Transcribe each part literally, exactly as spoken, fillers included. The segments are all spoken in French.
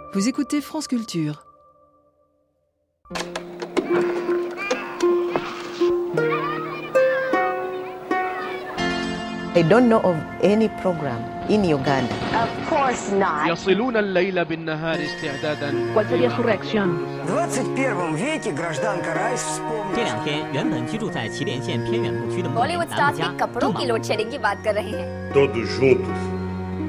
Vous écoutez France Culture. I don't know of any program in Uganda. Of course not. يصلون الليل بالنهار استعدادا. ¿Cuál sería su reacción? В двадцать первом веке гражданка Райс вспомнила. 这两天，原本居住在祁连县偏远牧区的牧民 Bollywood 南 stars 木 की 家 कपड़ों 正 की 忙 load shedding की बात कर रहे हैं. Todos juntos.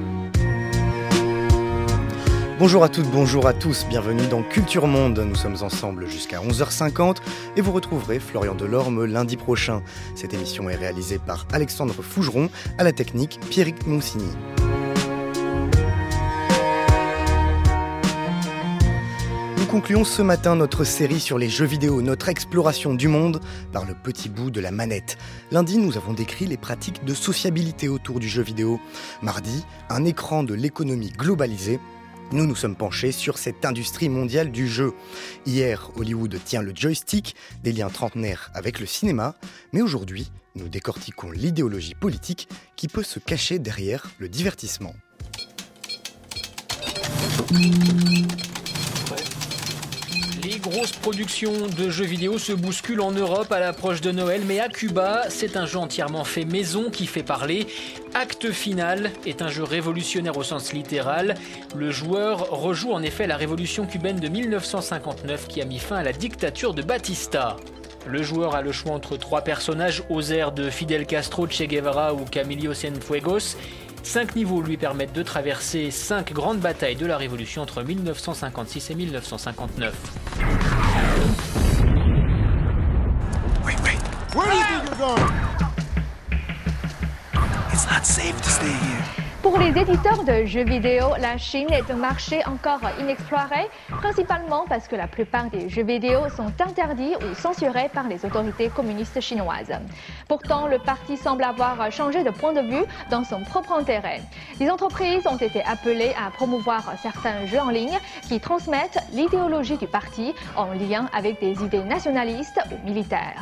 Bonjour à toutes, bonjour à tous, bienvenue dans Culture Monde. Nous sommes ensemble jusqu'à onze heures cinquante et vous retrouverez Florian Delorme lundi prochain. Cette émission est réalisée par Alexandre Fougeron, à la technique Pierrick Monsigny. Nous concluons ce matin notre série sur les jeux vidéo, notre exploration du monde par le petit bout de la manette. Lundi, nous avons décrit les pratiques de sociabilité autour du jeu vidéo. Mardi, un écran de l'économie globalisée. Nous nous sommes penchés sur cette industrie mondiale du jeu. Hier, Hollywood tient le joystick, des liens trentenaires avec le cinéma, mais aujourd'hui, nous décortiquons l'idéologie politique qui peut se cacher derrière le divertissement. Les grosses productions de jeux vidéo se bousculent en Europe à l'approche de Noël, mais à Cuba, c'est un jeu entièrement fait maison qui fait parler. Acte Final est un jeu révolutionnaire au sens littéral. Le joueur rejoue en effet la révolution cubaine de mille neuf cent cinquante-neuf qui a mis fin à la dictature de Batista. Le joueur a le choix entre trois personnages aux airs de Fidel Castro, Che Guevara ou Camilo Cienfuegos. Cinq niveaux lui permettent de traverser cinq grandes batailles de la Révolution entre mille neuf cent cinquante-six et mille neuf cent cinquante-neuf. Wait, wait. Where do you think you're going? It's not safe to stay here. Pour les éditeurs de jeux vidéo, la Chine est un marché encore inexploré, principalement parce que la plupart des jeux vidéo sont interdits ou censurés par les autorités communistes chinoises. Pourtant, le parti semble avoir changé de point de vue dans son propre intérêt. Les entreprises ont été appelées à promouvoir certains jeux en ligne qui transmettent l'idéologie du parti en lien avec des idées nationalistes ou militaires.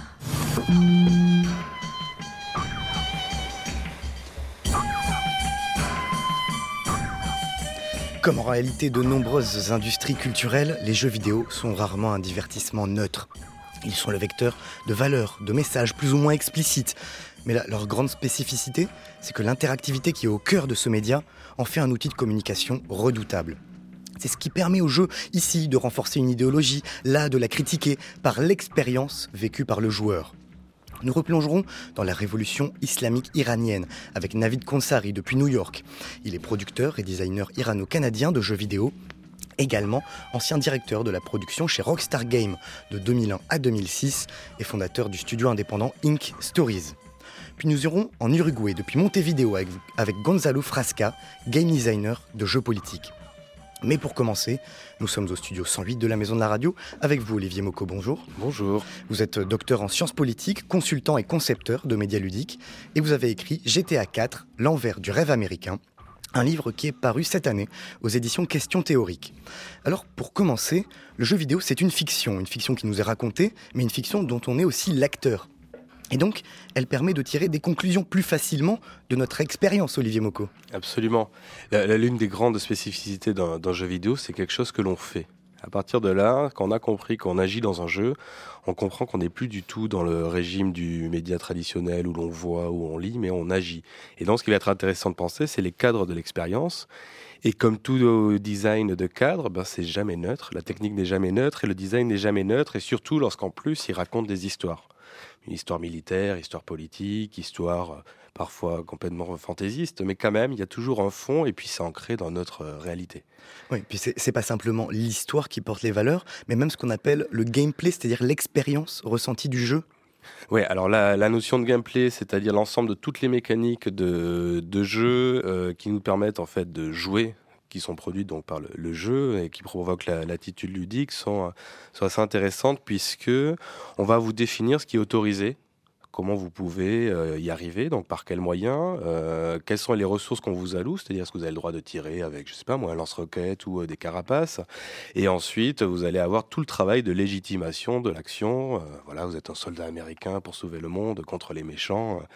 Comme en réalité de nombreuses industries culturelles, les jeux vidéo sont rarement un divertissement neutre. Ils sont le vecteur de valeurs, de messages plus ou moins explicites. Mais la, leur grande spécificité, c'est que l'interactivité qui est au cœur de ce média en fait un outil de communication redoutable. C'est ce qui permet au jeu, ici, de renforcer une idéologie, là, de la critiquer par l'expérience vécue par le joueur. Nous replongerons dans la révolution islamique iranienne avec Navid Konsari depuis New York. Il est producteur et designer irano-canadien de jeux vidéo, également ancien directeur de la production chez Rockstar Games de deux mille un à deux mille six et fondateur du studio indépendant Ink Stories. Puis nous irons en Uruguay depuis Montevideo avec, avec Gonzalo Frasca, game designer de jeux politiques. Mais pour commencer, nous sommes au studio cent huit de la Maison de la Radio. Avec vous, Olivier Mocco, bonjour. Bonjour. Vous êtes docteur en sciences politiques, consultant et concepteur de médias ludiques. Et vous avez écrit G T A quatre, l'envers du rêve américain. Un livre qui est paru cette année aux éditions Questions théoriques. Alors, pour commencer, le jeu vidéo, c'est une fiction. Une fiction qui nous est racontée, mais une fiction dont on est aussi l'acteur. Et donc, elle permet de tirer des conclusions plus facilement de notre expérience, Olivier Mocco. Absolument. La, la, l'une des grandes spécificités d'un, d'un jeu vidéo, c'est quelque chose que l'on fait. À partir de là, quand on a compris qu'on agit dans un jeu, on comprend qu'on n'est plus du tout dans le régime du média traditionnel où l'on voit, où on lit, mais on agit. Et donc, ce qui va être intéressant de penser, c'est les cadres de l'expérience. Et comme tout design de cadre, ben, c'est jamais neutre. La technique n'est jamais neutre et le design n'est jamais neutre. Et surtout lorsqu'en plus, il raconte des histoires. Une histoire militaire, histoire politique, histoire euh, parfois complètement fantaisiste, mais quand même, il y a toujours un fond et puis c'est ancré dans notre euh, réalité. Oui, puis c'est, c'est pas simplement l'histoire qui porte les valeurs, mais même ce qu'on appelle le gameplay, c'est-à-dire l'expérience ressentie du jeu. Oui, alors la, la notion de gameplay, c'est-à-dire l'ensemble de toutes les mécaniques de, de jeu euh, qui nous permettent en fait de jouer, qui sont produites donc par le, le jeu et qui provoquent la, l'attitude ludique sont, sont assez intéressantes puisque on va vous définir ce qui est autorisé, comment vous pouvez euh, y arriver, donc par quels moyens, euh, quelles sont les ressources qu'on vous alloue, c'est-à-dire est-ce que vous avez le droit de tirer avec, je sais pas moi, un lance-roquette ou euh, des carapaces, et ensuite vous allez avoir tout le travail de légitimation de l'action, euh, voilà, vous êtes un soldat américain pour sauver le monde contre les méchants,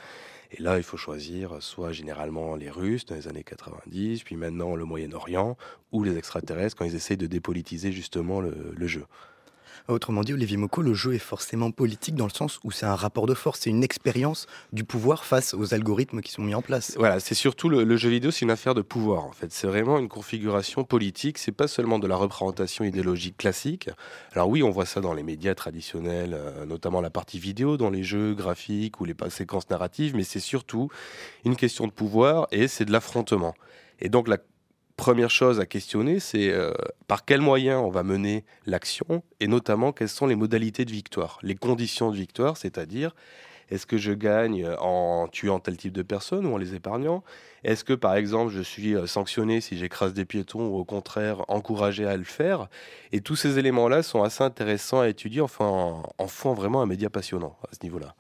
Et là, il faut choisir soit généralement les Russes dans les années quatre-vingt-dix, puis maintenant le Moyen-Orient, ou les extraterrestres quand ils essayent de dépolitiser justement le, le jeu. Autrement dit, Olivier Mocco, le jeu est forcément politique dans le sens où c'est un rapport de force, c'est une expérience du pouvoir face aux algorithmes qui sont mis en place. Voilà, c'est surtout le, le jeu vidéo, c'est une affaire de pouvoir en fait. C'est vraiment une configuration politique, c'est pas seulement de la représentation idéologique classique. Alors oui, on voit ça dans les médias traditionnels, euh, notamment la partie vidéo, dans les jeux graphiques ou les séquences narratives, mais c'est surtout une question de pouvoir et c'est de l'affrontement. Et donc la première chose à questionner, c'est euh, par quels moyens on va mener l'action et notamment quelles sont les modalités de victoire, les conditions de victoire, c'est-à-dire est-ce que je gagne en tuant tel type de personnes ou en les épargnant ? Est-ce que par exemple je suis sanctionné si j'écrase des piétons ou au contraire encouragé à le faire ? Et tous ces éléments-là sont assez intéressants à étudier, enfin en, en font vraiment un média passionnant à ce niveau-là.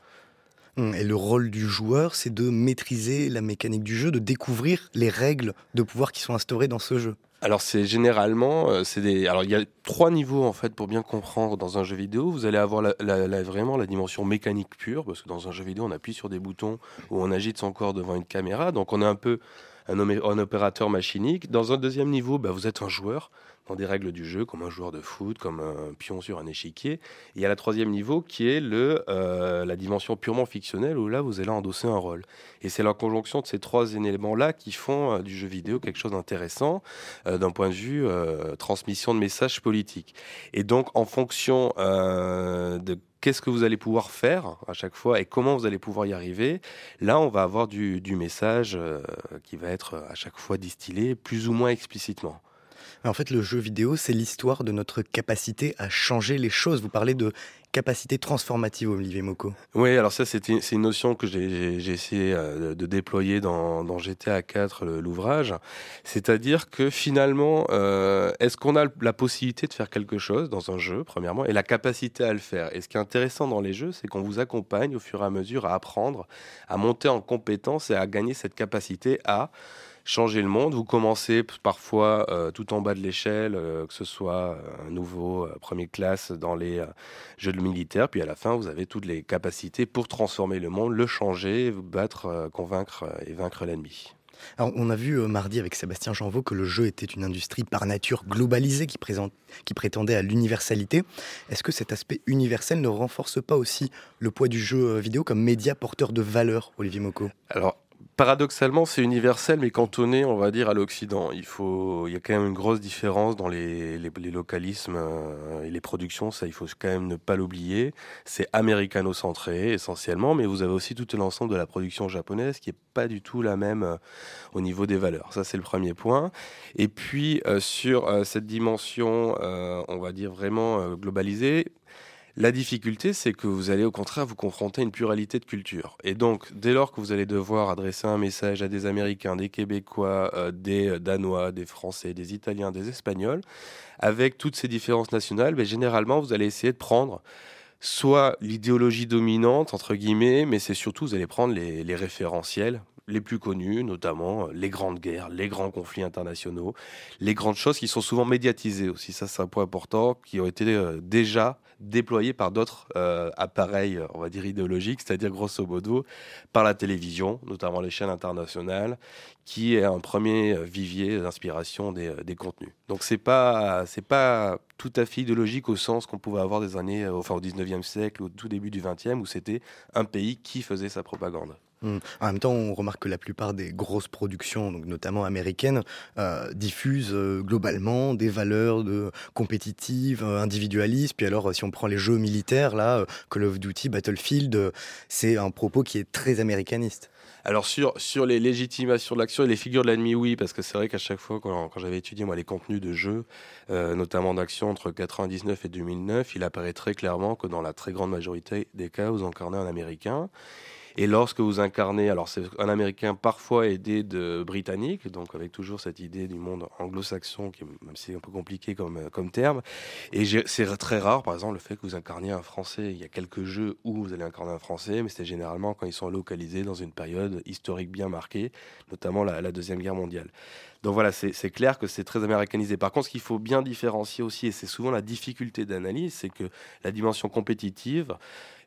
Et le rôle du joueur, c'est de maîtriser la mécanique du jeu, de découvrir les règles de pouvoir qui sont instaurées dans ce jeu. Alors c'est généralement, euh, c'est des, alors il y a trois niveaux en fait pour bien comprendre dans un jeu vidéo. Vous allez avoir la, la, la, vraiment la dimension mécanique pure, parce que dans un jeu vidéo on appuie sur des boutons ou on agite son corps devant une caméra, donc on est un peu un, un opérateur machinique. Dans un deuxième niveau, bah, vous êtes un joueur dans des règles du jeu, comme un joueur de foot, comme un pion sur un échiquier. Et il y a le troisième niveau qui est le, euh, la dimension purement fictionnelle, où là, vous allez endosser un rôle. Et c'est la conjonction de ces trois éléments-là qui font euh, du jeu vidéo quelque chose d'intéressant euh, d'un point de vue euh, transmission de messages politiques. Et donc, en fonction euh, de qu'est-ce que vous allez pouvoir faire à chaque fois et comment vous allez pouvoir y arriver, là, on va avoir du, du message euh, qui va être à chaque fois distillé plus ou moins explicitement. En fait, le jeu vidéo, c'est l'histoire de notre capacité à changer les choses. Vous parlez de capacité transformative, Olivier Mocco. Oui, alors ça, c'est une, c'est une notion que j'ai, j'ai, j'ai essayé de, de déployer dans, dans G T A quatre, le, l'ouvrage. C'est-à-dire que finalement, euh, est-ce qu'on a la possibilité de faire quelque chose dans un jeu, premièrement, et la capacité à le faire ? Et ce qui est intéressant dans les jeux, c'est qu'on vous accompagne au fur et à mesure à apprendre, à monter en compétence et à gagner cette capacité à changer le monde. Vous commencez parfois euh, tout en bas de l'échelle, euh, que ce soit euh, un nouveau euh, premier classe dans les euh, jeux de militaire, puis à la fin, vous avez toutes les capacités pour transformer le monde, le changer, vous battre, euh, convaincre euh, et vaincre l'ennemi. Alors, on a vu euh, mardi avec Sébastien Janvaux que le jeu était une industrie par nature globalisée qui, présente, qui prétendait à l'universalité. Est-ce que cet aspect universel ne renforce pas aussi le poids du jeu vidéo comme média porteur de valeur, Olivier Mocco ? Alors, paradoxalement, c'est universel, mais cantonné, on va dire, à l'Occident. Il faut, il y a quand même une grosse différence dans les, les, les localismes euh, et les productions. Ça, il faut quand même ne pas l'oublier. C'est américano-centré, essentiellement, mais vous avez aussi tout l'ensemble de la production japonaise qui est pas du tout la même euh, au niveau des valeurs. Ça, c'est le premier point. Et puis, euh, sur euh, cette dimension, euh, on va dire vraiment euh, globalisée, la difficulté, c'est que vous allez au contraire vous confronter à une pluralité de cultures. Et donc, dès lors que vous allez devoir adresser un message à des Américains, des Québécois, euh, des Danois, des Français, des Italiens, des Espagnols, avec toutes ces différences nationales, ben, généralement, vous allez essayer de prendre soit l'idéologie dominante, entre guillemets, mais c'est surtout, vous allez prendre les, les référentiels les plus connus, notamment les grandes guerres, les grands conflits internationaux, les grandes choses qui sont souvent médiatisées aussi. Ça, c'est un point important, qui ont été euh, déjà déployés par d'autres euh, appareils, on va dire idéologiques, c'est-à-dire grosso modo par la télévision, notamment les chaînes internationales, qui est un premier vivier d'inspiration des, des contenus. Donc c'est pas c'est pas tout à fait idéologique au sens qu'on pouvait avoir des années, enfin au dix-neuvième siècle, au tout début du vingtième, où c'était un pays qui faisait sa propagande. Mmh. En même temps, on remarque que la plupart des grosses productions, donc notamment américaines, euh, diffusent euh, globalement des valeurs de compétitives, euh, individualistes. Puis alors, si on prend les jeux militaires, là, euh, Call of Duty, Battlefield, euh, c'est un propos qui est très américaniste. Alors sur, sur les légitimations de l'action et les figures de l'ennemi, oui, parce que c'est vrai qu'à chaque fois, quand, quand j'avais étudié moi, les contenus de jeux, euh, notamment d'action entre quatre-vingt-dix-neuf et deux mille neuf, il apparaît très clairement que dans la très grande majorité des cas, vous incarnez un Américain. Et lorsque vous incarnez, alors c'est un Américain parfois aidé de Britanniques, donc avec toujours cette idée du monde anglo-saxon, qui, même si c'est un peu compliqué comme, comme terme, et j'ai, c'est très rare, par exemple, le fait que vous incarniez un Français. Il y a quelques jeux où vous allez incarner un Français, mais c'est généralement quand ils sont localisés dans une période historique bien marquée, notamment la, la Deuxième Guerre mondiale. Donc voilà, c'est, c'est clair que c'est très américanisé. Par contre, ce qu'il faut bien différencier aussi, et c'est souvent la difficulté d'analyse, c'est que la dimension compétitive,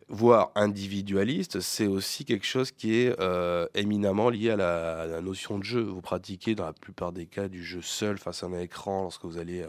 voire individualiste, c'est aussi quelque chose qui est euh, éminemment lié à la, à la notion de jeu. Vous pratiquez dans la plupart des cas du jeu seul face à un écran lorsque vous allez euh,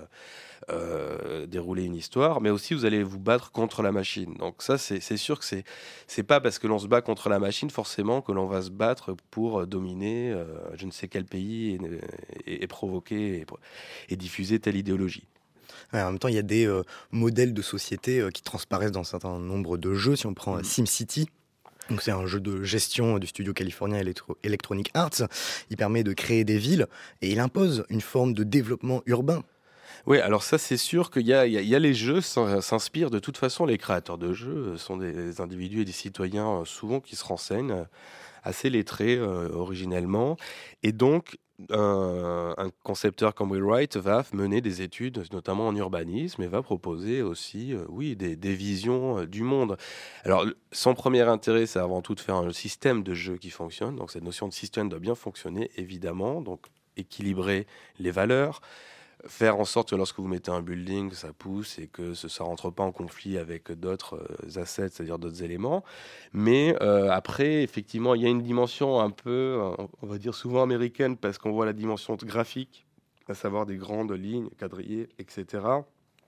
euh, dérouler une histoire, mais aussi vous allez vous battre contre la machine. Donc ça, c'est, c'est sûr que c'est, c'est pas parce que l'on se bat contre la machine forcément que l'on va se battre pour dominer euh, je ne sais quel pays et, et, et provoquer et, et diffuser telle idéologie. Ouais, en même temps, il y a des euh, modèles de société euh, qui transparaissent dans un certain nombre de jeux. Si on prend euh, SimCity, donc c'est un jeu de gestion du studio californien Electro- Electronic Arts, il permet de créer des villes et il impose une forme de développement urbain. Oui, alors ça c'est sûr qu'il y a, il y a, il y a les jeux s'inspirent de toute façon, les créateurs de jeux sont des individus et des citoyens souvent qui se renseignent, assez lettrés euh, originellement, et donc Un, un concepteur comme Will Wright va mener des études, notamment en urbanisme, et va proposer aussi, euh, oui, des, des visions euh, du monde. Alors, son premier intérêt, c'est avant tout de faire un système de jeu qui fonctionne. Donc, cette notion de système doit bien fonctionner, évidemment. Donc, équilibrer les valeurs, faire en sorte que lorsque vous mettez un building, ça pousse et que ça ne rentre pas en conflit avec d'autres euh, assets, c'est-à-dire d'autres éléments. Mais euh, après, effectivement, il y a une dimension un peu, on va dire souvent américaine, parce qu'on voit la dimension graphique, à savoir des grandes lignes, quadrillées, et cetera,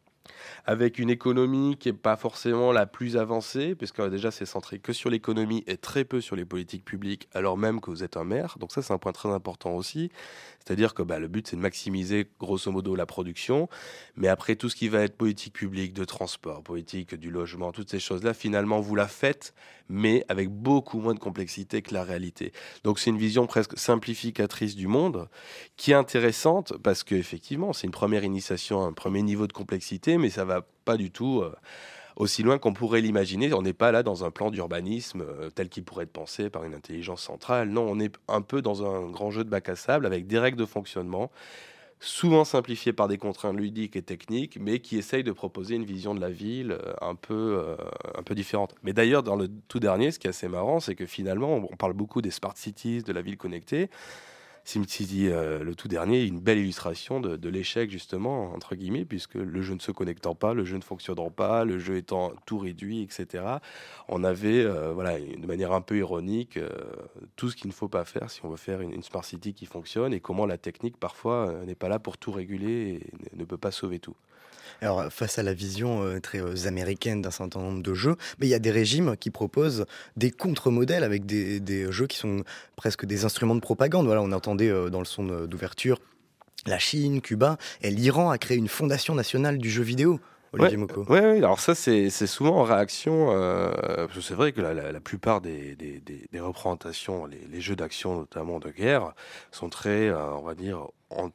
avec une économie qui n'est pas forcément la plus avancée, puisque déjà c'est centré que sur l'économie et très peu sur les politiques publiques, alors même que vous êtes un maire. Donc ça, c'est un point très important aussi. C'est-à-dire que bah, le but, c'est de maximiser grosso modo la production, mais après tout ce qui va être politique publique, de transport, politique du logement, toutes ces choses-là, finalement, vous la faites, mais avec beaucoup moins de complexité que la réalité. Donc c'est une vision presque simplificatrice du monde, qui est intéressante, parce qu'effectivement, c'est une première initiation, un premier niveau de complexité, mais ça ne va pas du tout euh, aussi loin qu'on pourrait l'imaginer. On n'est pas là dans un plan d'urbanisme euh, tel qu'il pourrait être pensé par une intelligence centrale. Non, on est un peu dans un grand jeu de bac à sable avec des règles de fonctionnement, souvent simplifiées par des contraintes ludiques et techniques, mais qui essayent de proposer une vision de la ville euh, un peu, euh, un peu différente. Mais d'ailleurs, dans le tout dernier, ce qui est assez marrant, c'est que finalement, on parle beaucoup des smart cities, de la ville connectée. SimCity, euh, le tout dernier, une belle illustration de, de l'échec, justement, entre guillemets, puisque le jeu ne se connectant pas, le jeu ne fonctionnant pas, le jeu étant tout réduit, et cetera. On avait, euh, voilà, de manière un peu ironique, euh, tout ce qu'il ne faut pas faire si on veut faire une, une Smart City qui fonctionne, et comment la technique, parfois, euh, n'est pas là pour tout réguler et ne, ne peut pas sauver tout. Alors, face à la vision euh, très euh, américaine d'un certain nombre de jeux, mais il y a des régimes qui proposent des contre-modèles avec des, des jeux qui sont presque des instruments de propagande. Voilà, on entendait euh, dans le son d'ouverture la Chine, Cuba, et l'Iran a créé une fondation nationale du jeu vidéo. Olivier Mocco. Oui, ouais, ouais. Alors ça, c'est, c'est souvent en réaction, euh, parce que c'est vrai que la, la, la plupart des, des, des, des représentations, les, les jeux d'action, notamment de guerre, sont très, euh, on va dire,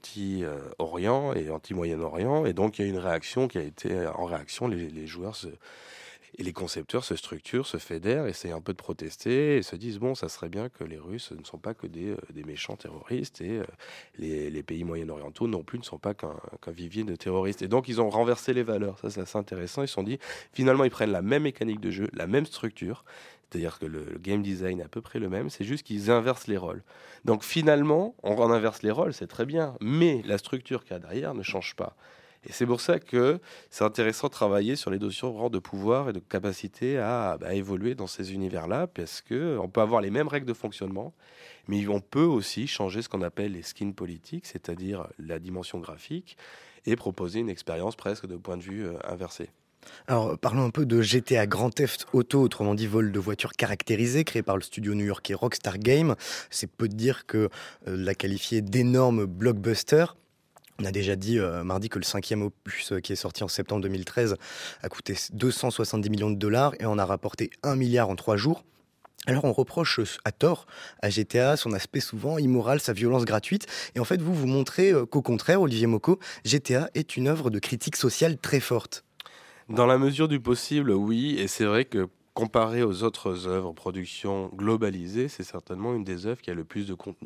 anti-Orient et anti-Moyen-Orient, et donc il y a une réaction qui a été, en réaction, les, les joueurs se, et les concepteurs se structurent, se fédèrent, essayent un peu de protester et se disent bon, ça serait bien que les Russes ne sont pas que des, euh, des méchants terroristes et euh, les, les pays moyen-orientaux non plus ne sont pas qu'un, qu'un vivier de terroristes. Et donc ils ont renversé les valeurs. Ça, c'est assez intéressant. Ils se sont dit finalement ils prennent la même mécanique de jeu, la même structure. C'est-à-dire que le, le game design est à peu près le même, c'est juste qu'ils inversent les rôles. Donc finalement, on inverse les rôles, c'est très bien, mais la structure qu'il y a derrière ne change pas. Et c'est pour ça que c'est intéressant de travailler sur les notions de pouvoir et de capacité à, bah, évoluer dans ces univers-là, parce qu'on peut avoir les mêmes règles de fonctionnement, mais on peut aussi changer ce qu'on appelle les skins politiques, c'est-à-dire la dimension graphique, et proposer une expérience presque de point de vue euh, inversé. Alors, parlons un peu de G T A Grand Theft Auto, autrement dit vol de voitures caractérisées, créé par le studio new-yorkais Rockstar Games. C'est peu de dire que euh, l'a qualifié d'énorme blockbuster. On a déjà dit euh, mardi que le cinquième opus, euh, qui est sorti en septembre deux mille treize, a coûté deux cent soixante-dix millions de dollars et en a rapporté un milliard en trois jours. Alors on reproche à tort à G T A son aspect souvent immoral, sa violence gratuite. Et en fait, vous vous montrez euh, qu'au contraire, Olivier Mocco, G T A est une œuvre de critique sociale très forte. Dans la mesure du possible, oui. Et c'est vrai que comparé aux autres œuvres, productions globalisées, c'est certainement une des œuvres qui a le plus de contenu.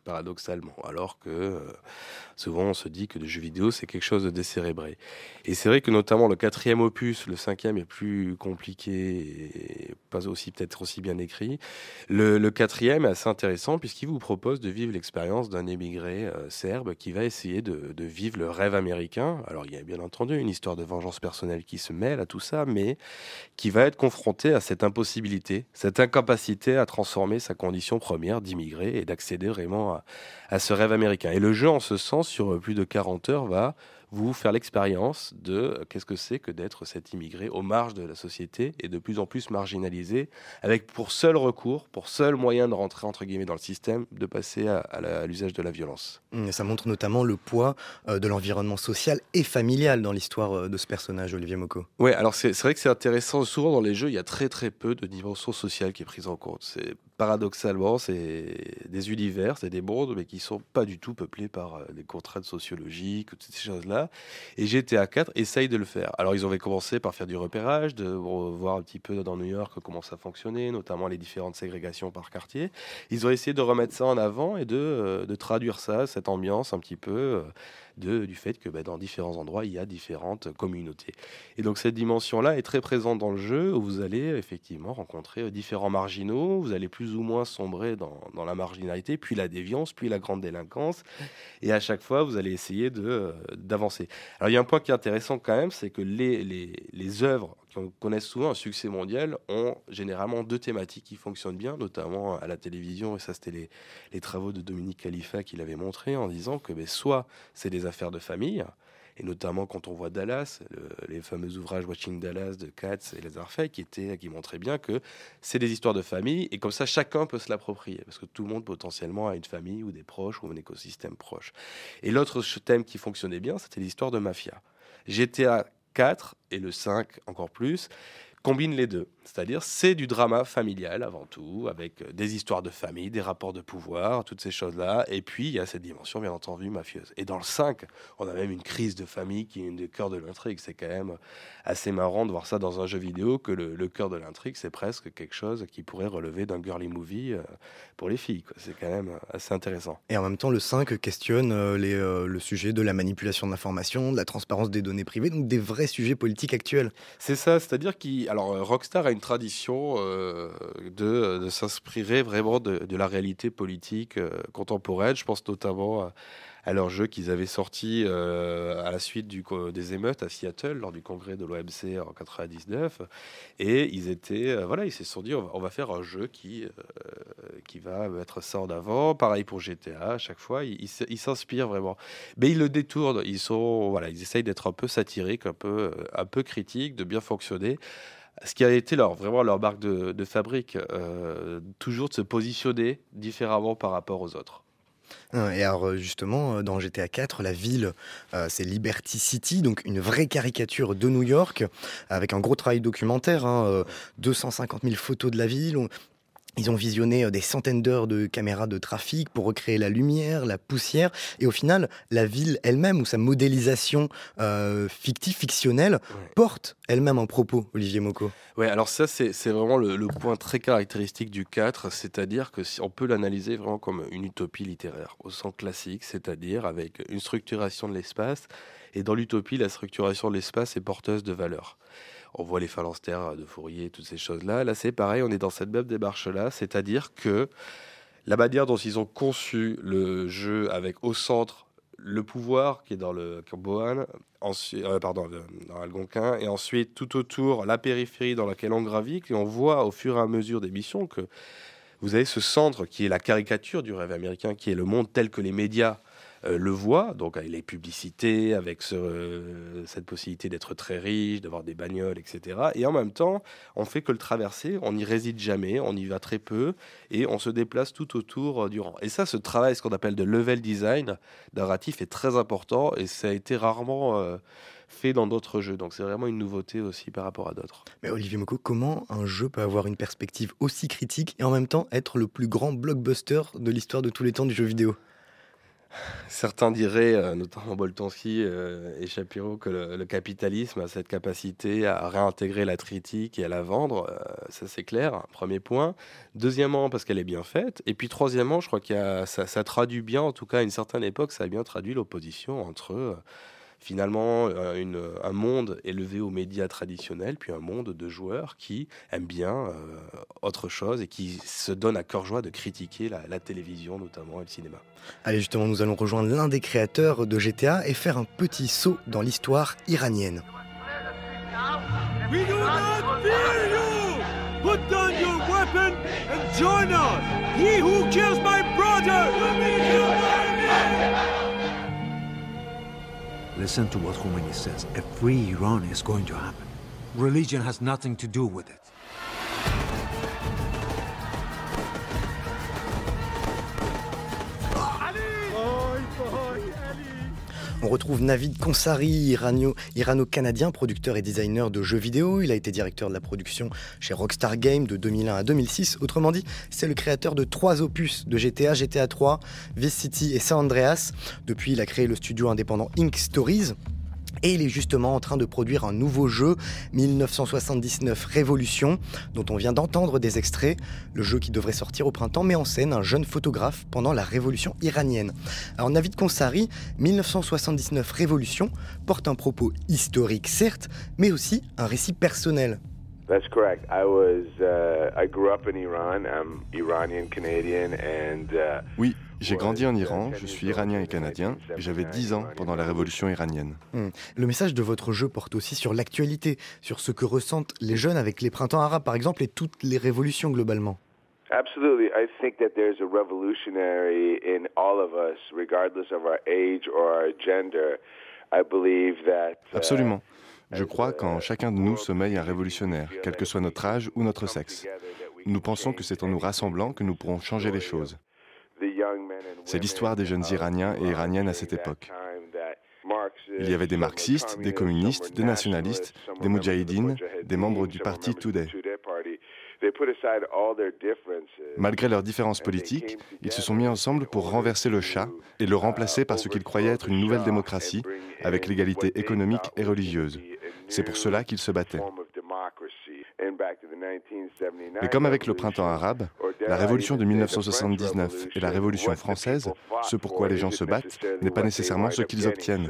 paradoxalement, alors que euh, souvent on se dit que le jeu vidéo c'est quelque chose de décérébré. Et c'est vrai que notamment le quatrième opus, le cinquième est plus compliqué et pas aussi peut-être aussi bien écrit. Le, le quatrième est assez intéressant puisqu'il vous propose de vivre l'expérience d'un émigré euh, serbe qui va essayer de, de vivre le rêve américain. Alors il y a bien entendu une histoire de vengeance personnelle qui se mêle à tout ça, mais qui va être confronté à cette impossibilité, cette incapacité à transformer sa condition première d'immigré et d'accéder vraiment à, à ce rêve américain. Et le jeu, en ce sens, sur plus de quarante heures, va vous faire l'expérience de euh, qu'est-ce que c'est que d'être cet immigré aux marges de la société et de plus en plus marginalisé, avec pour seul recours, pour seul moyen de rentrer entre guillemets dans le système, de passer à, à, la, à l'usage de la violence. Et ça montre notamment le poids euh, de l'environnement social et familial dans l'histoire euh, de ce personnage, Olivier Mocco. Oui, alors c'est, c'est vrai que c'est intéressant. Souvent dans les jeux, il y a très très peu de dimension sociale qui est prise en compte. C'est paradoxalement, c'est des univers, c'est des mondes, mais qui sont pas du tout peuplés par euh, des contraintes sociologiques, toutes ces choses-là. Et G T A quatre essaye de le faire. Alors ils avaient commencé par faire du repérage, de voir un petit peu dans New York comment ça fonctionnait, notamment les différentes ségrégations par quartier. Ils ont essayé de remettre ça en avant et de, euh, de traduire ça, cette ambiance un petit peu euh, de, du fait que bah, dans différents endroits, il y a différentes communautés. Et donc cette dimension-là est très présente dans le jeu, où vous allez effectivement rencontrer différents marginaux, vous allez plus ou moins sombrer dans, dans la marginalité, puis la déviance, puis la grande délinquance, et à chaque fois, vous allez essayer de, euh, d'avancer. Alors il y a un point qui est intéressant quand même, c'est que les, les, les œuvres qui connaissent souvent un succès mondial ont généralement deux thématiques qui fonctionnent bien, notamment à la télévision, et ça c'était les, les travaux de Dominique Khalifa qui l'avait montré en disant que ben, soit c'est des affaires de famille, et notamment quand on voit Dallas, le, les fameux ouvrages Watching Dallas de Katz et Leatherface qui, étaient, qui montraient bien que c'est des histoires de famille, et comme ça chacun peut se l'approprier, parce que tout le monde potentiellement a une famille ou des proches ou un écosystème proche. Et l'autre thème qui fonctionnait bien, c'était l'histoire de mafia. G T A quatre et le cinq encore plus combinent les deux, c'est-à-dire c'est du drama familial avant tout, avec des histoires de famille, des rapports de pouvoir, toutes ces choses-là, et puis il y a cette dimension bien entendu mafieuse. Et dans le cinq, on a même une crise de famille qui est une des cœurs de l'intrigue. C'est quand même assez marrant de voir ça dans un jeu vidéo, que le, le cœur de l'intrigue c'est presque quelque chose qui pourrait relever d'un girly movie euh, pour les filles, quoi. C'est quand même assez intéressant. Et en même temps, le cinq questionne euh, les, euh, le sujet de la manipulation de l'information, de la transparence des données privées, donc des vrais sujets politiques actuels. C'est ça, c'est-à-dire qu'il... Alors, Rockstar a une tradition euh, de, de s'inspirer vraiment de, de la réalité politique euh, contemporaine. Je pense notamment à, à leur jeu qu'ils avaient sorti euh, à la suite du, des émeutes à Seattle lors du congrès de l'O M C en quatre-vingt-dix-neuf. Et ils étaient, euh, voilà, ils se sont dit, on va, on va faire un jeu qui, euh, qui va mettre ça en avant. Pareil pour G T A, à chaque fois, ils, ils s'inspirent vraiment. Mais ils le détournent. Ils sont, voilà, ils essayent d'être un peu satiriques, un peu, un peu critiques, de bien fonctionner. Ce qui a été leur, vraiment leur marque de, de fabrique, euh, toujours de se positionner différemment par rapport aux autres. Et alors justement, dans G T A quatre, la ville, euh, c'est Liberty City, donc une vraie caricature de New York, avec un gros travail documentaire, hein, euh, deux cent cinquante mille photos de la ville. On... Ils ont visionné des centaines d'heures de caméras de trafic pour recréer la lumière, la poussière, et au final, la ville elle-même, ou sa modélisation euh, fictive, fictionnelle, ouais. porte elle-même un propos, Olivier Mocco. Oui, alors ça, c'est, c'est vraiment le, le point très caractéristique du quatre, c'est-à-dire que si on peut l'analyser vraiment comme une utopie littéraire, au sens classique, c'est-à-dire avec une structuration de l'espace, et dans l'utopie, la structuration de l'espace est porteuse de valeurs. On voit les phalanstères de Fourier, toutes ces choses-là. Là, c'est pareil, on est dans cette même démarche-là, c'est-à-dire que la manière dont ils ont conçu le jeu, avec au centre le pouvoir qui est dans le Bohan, ensuite, euh, pardon, dans Algonquin, et ensuite tout autour la périphérie dans laquelle on gravite, et on voit au fur et à mesure des missions que vous avez ce centre qui est la caricature du rêve américain, qui est le monde tel que les médias Euh, le voit, donc avec les publicités, avec ce, euh, cette possibilité d'être très riche, d'avoir des bagnoles, et cetera. Et en même temps, on fait que le traverser, on n'y réside jamais, on y va très peu, et on se déplace tout autour euh, du rang. Et ça, ce travail, ce qu'on appelle de level design narratif, est très important, et ça a été rarement euh, fait dans d'autres jeux. Donc c'est vraiment une nouveauté aussi par rapport à d'autres. Mais Olivier Mocco, comment un jeu peut avoir une perspective aussi critique et en même temps être le plus grand blockbuster de l'histoire de tous les temps du jeu vidéo ? Certains diraient, euh, notamment Boltanski euh, et Shapiro, que le, le capitalisme a cette capacité à réintégrer la critique et à la vendre. Euh, ça, c'est clair, premier point. Deuxièmement, parce qu'elle est bien faite. Et puis, troisièmement, je crois que ça, ça traduit bien, en tout cas à une certaine époque, ça a bien traduit l'opposition entre... Euh, Finalement, une, un monde élevé aux médias traditionnels, puis un monde de joueurs qui aiment bien euh, autre chose et qui se donnent à cœur joie de critiquer la, la télévision notamment et le cinéma. Allez, justement, nous allons rejoindre l'un des créateurs de G T A et faire un petit saut dans l'histoire iranienne. We do not fear you! Put down your weapon and join us! He who kills my brother will be killed by me! Listen to what Khomeini says. A free Iran is going to happen. Religion has nothing to do with it. On retrouve Navid Konsari, irano, irano-canadien, producteur et designer de jeux vidéo. Il a été directeur de la production chez Rockstar Games de deux mille un à deux mille six. Autrement dit, c'est le créateur de trois opus de G T A, G T A trois, Vice City et San Andreas. Depuis, il a créé le studio indépendant Ink Stories. Et il est justement en train de produire un nouveau jeu, dix-neuf cent soixante-dix-neuf Révolution, dont on vient d'entendre des extraits. Le jeu qui devrait sortir au printemps met en scène un jeune photographe pendant la révolution iranienne. Alors Navid Konsari, dix-neuf cent soixante-dix-neuf Révolution, porte un propos historique certes, mais aussi un récit personnel. That's correct. I was, uh, I grew up in Iran. I'm Iranian Canadian and. Uh, oui, j'ai grandi en Iran. Je suis iranien et canadien. Et j'avais dix ans pendant la révolution iranienne. Hum. Le message de votre jeu porte aussi sur l'actualité, sur ce que ressentent les jeunes avec les printemps arabes, par exemple, et toutes les révolutions globalement. Absolutely. I think that there's a revolutionary in all of us, regardless of our age or our gender. I believe that. Uh, Absolument. Je crois qu'en chacun de nous sommeille un révolutionnaire, quel que soit notre âge ou notre sexe. Nous pensons que c'est en nous rassemblant que nous pourrons changer les choses. C'est l'histoire des jeunes Iraniens et Iraniennes à cette époque. Il y avait des marxistes, des communistes, des nationalistes, des moudjahidines, des membres du parti Today. Malgré leurs différences politiques, ils se sont mis ensemble pour renverser le Shah et le remplacer par ce qu'ils croyaient être une nouvelle démocratie avec l'égalité économique et religieuse. C'est pour cela qu'ils se battaient. Mais comme avec le printemps arabe, la révolution de dix-neuf cent soixante-dix-neuf et la révolution française, ce pourquoi les gens se battent n'est pas nécessairement ce qu'ils obtiennent.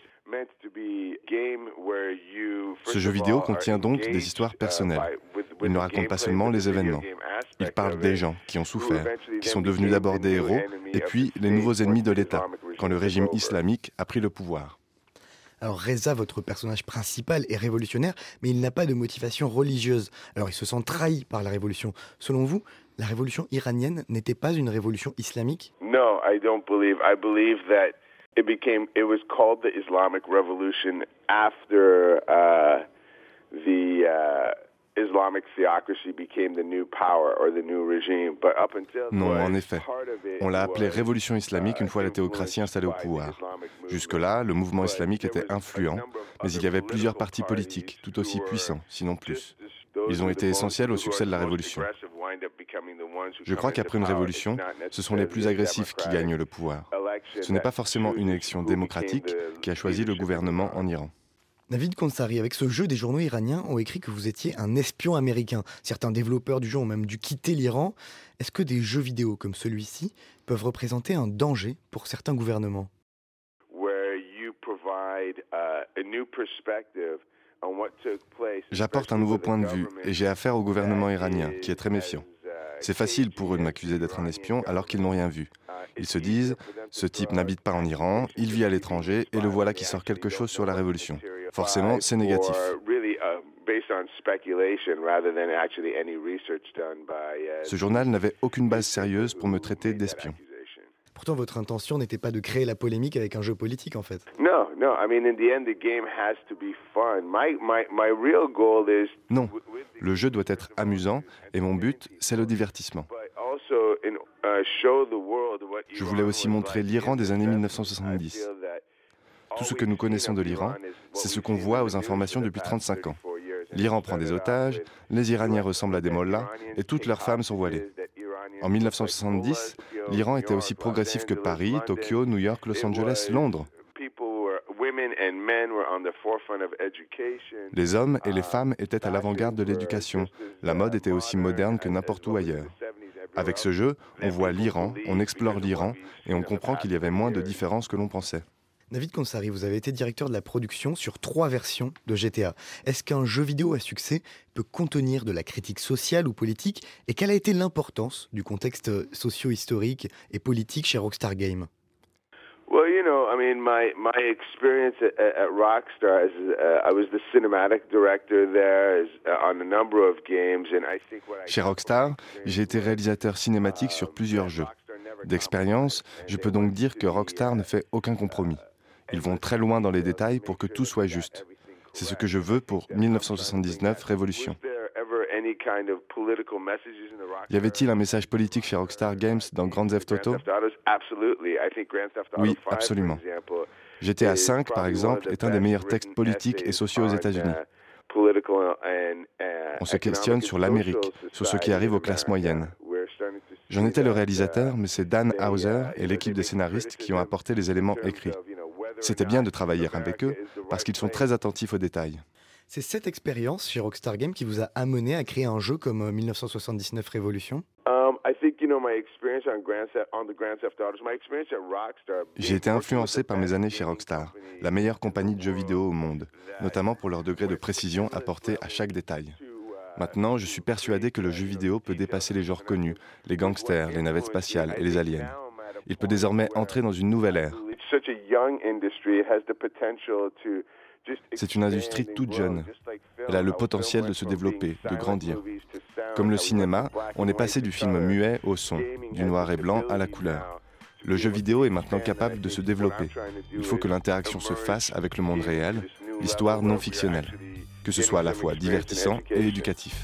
Ce jeu vidéo contient donc des histoires personnelles. Il ne raconte pas seulement les événements. Il parle des gens qui ont souffert, qui sont devenus d'abord des héros, et puis les nouveaux ennemis de l'État, quand le régime islamique a pris le pouvoir. Alors Reza, votre personnage principal, est révolutionnaire, mais il n'a pas de motivation religieuse. Alors il se sent trahi par la révolution. Selon vous, la révolution iranienne n'était pas une révolution islamique? No, I don't believe. I believe that it became, it was called the Islamic Revolution after uh, the uh, Islamic theocracy became the new power or the new regime. But up until non, en effet. On l'a appelée révolution islamique une fois la théocratie installée au pouvoir. Jusque-là, le mouvement islamique était influent, mais il y avait plusieurs partis politiques, tout aussi puissants, sinon plus. Ils ont été essentiels au succès de la révolution. Je crois qu'après une révolution, ce sont les plus agressifs qui gagnent le pouvoir. Ce n'est pas forcément une élection démocratique qui a choisi le gouvernement en Iran. Navid Konsari, avec ce jeu, des journaux iraniens ont écrit que vous étiez un espion américain. Certains développeurs du jeu ont même dû quitter l'Iran. Est-ce que des jeux vidéo comme celui-ci peuvent représenter un danger pour certains gouvernements ? J'apporte un nouveau point de vue et j'ai affaire au gouvernement iranien, qui est très méfiant. C'est facile pour eux de m'accuser d'être un espion alors qu'ils n'ont rien vu. Ils se disent, ce type n'habite pas en Iran, il vit à l'étranger et le voilà qui sort quelque chose sur la révolution. Forcément, c'est négatif. Ce journal n'avait aucune base sérieuse pour me traiter d'espion. Pourtant, votre intention n'était pas de créer la polémique avec un jeu politique, en fait. Non, le jeu doit être amusant et mon but, c'est le divertissement. Je voulais aussi montrer l'Iran des années dix-neuf cent soixante-dix. Tout ce que nous connaissons de l'Iran, c'est ce qu'on voit aux informations depuis trente-cinq ans. L'Iran prend des otages, les Iraniens ressemblent à des mollahs et toutes leurs femmes sont voilées. En mille neuf cent soixante-dix, l'Iran était aussi progressif que Paris, Tokyo, New York, Los Angeles, Londres. Les hommes et les femmes étaient à l'avant-garde de l'éducation. La mode était aussi moderne que n'importe où ailleurs. Avec ce jeu, on voit l'Iran, on explore l'Iran et on comprend qu'il y avait moins de différences que l'on pensait. Navid Konsari, vous avez été directeur de la production sur trois versions de G T A. Est-ce qu'un jeu vidéo à succès peut contenir de la critique sociale ou politique? Et quelle a été l'importance du contexte socio-historique et politique chez Rockstar Games? Well, you know, I mean, my my experience at, at Rockstar is uh, I was the cinematic director there uh, on a number of games, and I think what I Chez Rockstar, j'ai été réalisateur cinématique sur plusieurs jeux. D'expérience, je peux donc dire que Rockstar ne fait aucun compromis. Ils vont très loin dans les détails pour que tout soit juste. C'est ce que je veux pour mille neuf cent soixante-dix-neuf Révolution. Y avait-il un message politique chez Rockstar Games dans Grand Theft Auto? Oui, absolument. G T A cinq, par exemple, est un des meilleurs textes politiques et sociaux aux États-Unis. On se questionne sur l'Amérique, sur ce qui arrive aux classes moyennes. J'en étais le réalisateur, mais c'est Dan Hauser et l'équipe des scénaristes qui ont apporté les éléments écrits. C'était bien de travailler avec eux, parce qu'ils sont très attentifs aux détails. C'est cette expérience chez Rockstar Games qui vous a amené à créer un jeu comme mille neuf cent soixante-dix-neuf Révolution? J'ai été influencé par mes années chez Rockstar, la meilleure compagnie de jeux vidéo au monde, notamment pour leur degré de précision apporté à chaque détail. Maintenant, je suis persuadé que le jeu vidéo peut dépasser les genres connus, les gangsters, les navettes spatiales et les aliens. Il peut désormais entrer dans une nouvelle ère. C'est une industrie toute jeune. Elle a le potentiel de se développer, de grandir. Comme le cinéma, on est passé du film muet au son, du noir et blanc à la couleur. Le jeu vidéo est maintenant capable de se développer. Il faut que l'interaction se fasse avec le monde réel, l'histoire non fictionnelle, que ce soit à la fois divertissant et éducatif.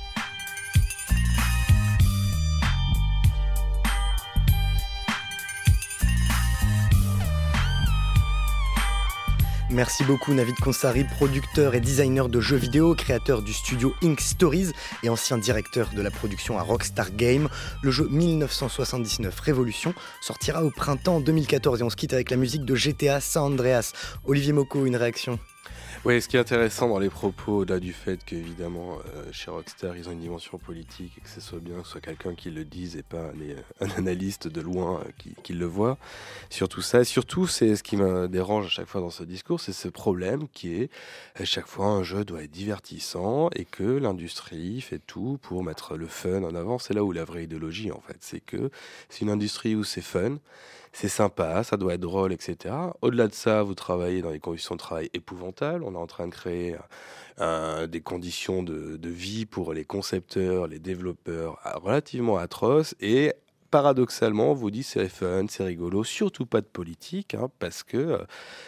Merci beaucoup Navid Konsari, producteur et designer de jeux vidéo, créateur du studio Ink Stories et ancien directeur de la production à Rockstar Games. Le jeu mille neuf cent soixante-dix-neuf Révolution sortira au printemps deux mille quatorze et on se quitte avec la musique de G T A San Andreas. Olivier Mocco, une réaction? Oui, ce qui est intéressant dans les propos, au-delà du fait qu'évidemment, euh, chez Rockstar, ils ont une dimension politique et que ce soit bien que ce soit quelqu'un qui le dise et pas un, un analyste de loin euh, qui, qui le voit. Surtout ça, et surtout, c'est ce qui me dérange à chaque fois dans ce discours, c'est ce problème qui est, à chaque fois, un jeu doit être divertissant et que l'industrie fait tout pour mettre le fun en avant. C'est là où la vraie idéologie, en fait, c'est que c'est une industrie où c'est fun, c'est sympa, ça doit être drôle, et cetera. Au-delà de ça, vous travaillez dans des conditions de travail épouvantables. On est en train de créer euh, des conditions de, de vie pour les concepteurs, les développeurs relativement atroces. Et paradoxalement, on vous dit c'est fun, c'est rigolo, surtout pas de politique, hein, parce que euh,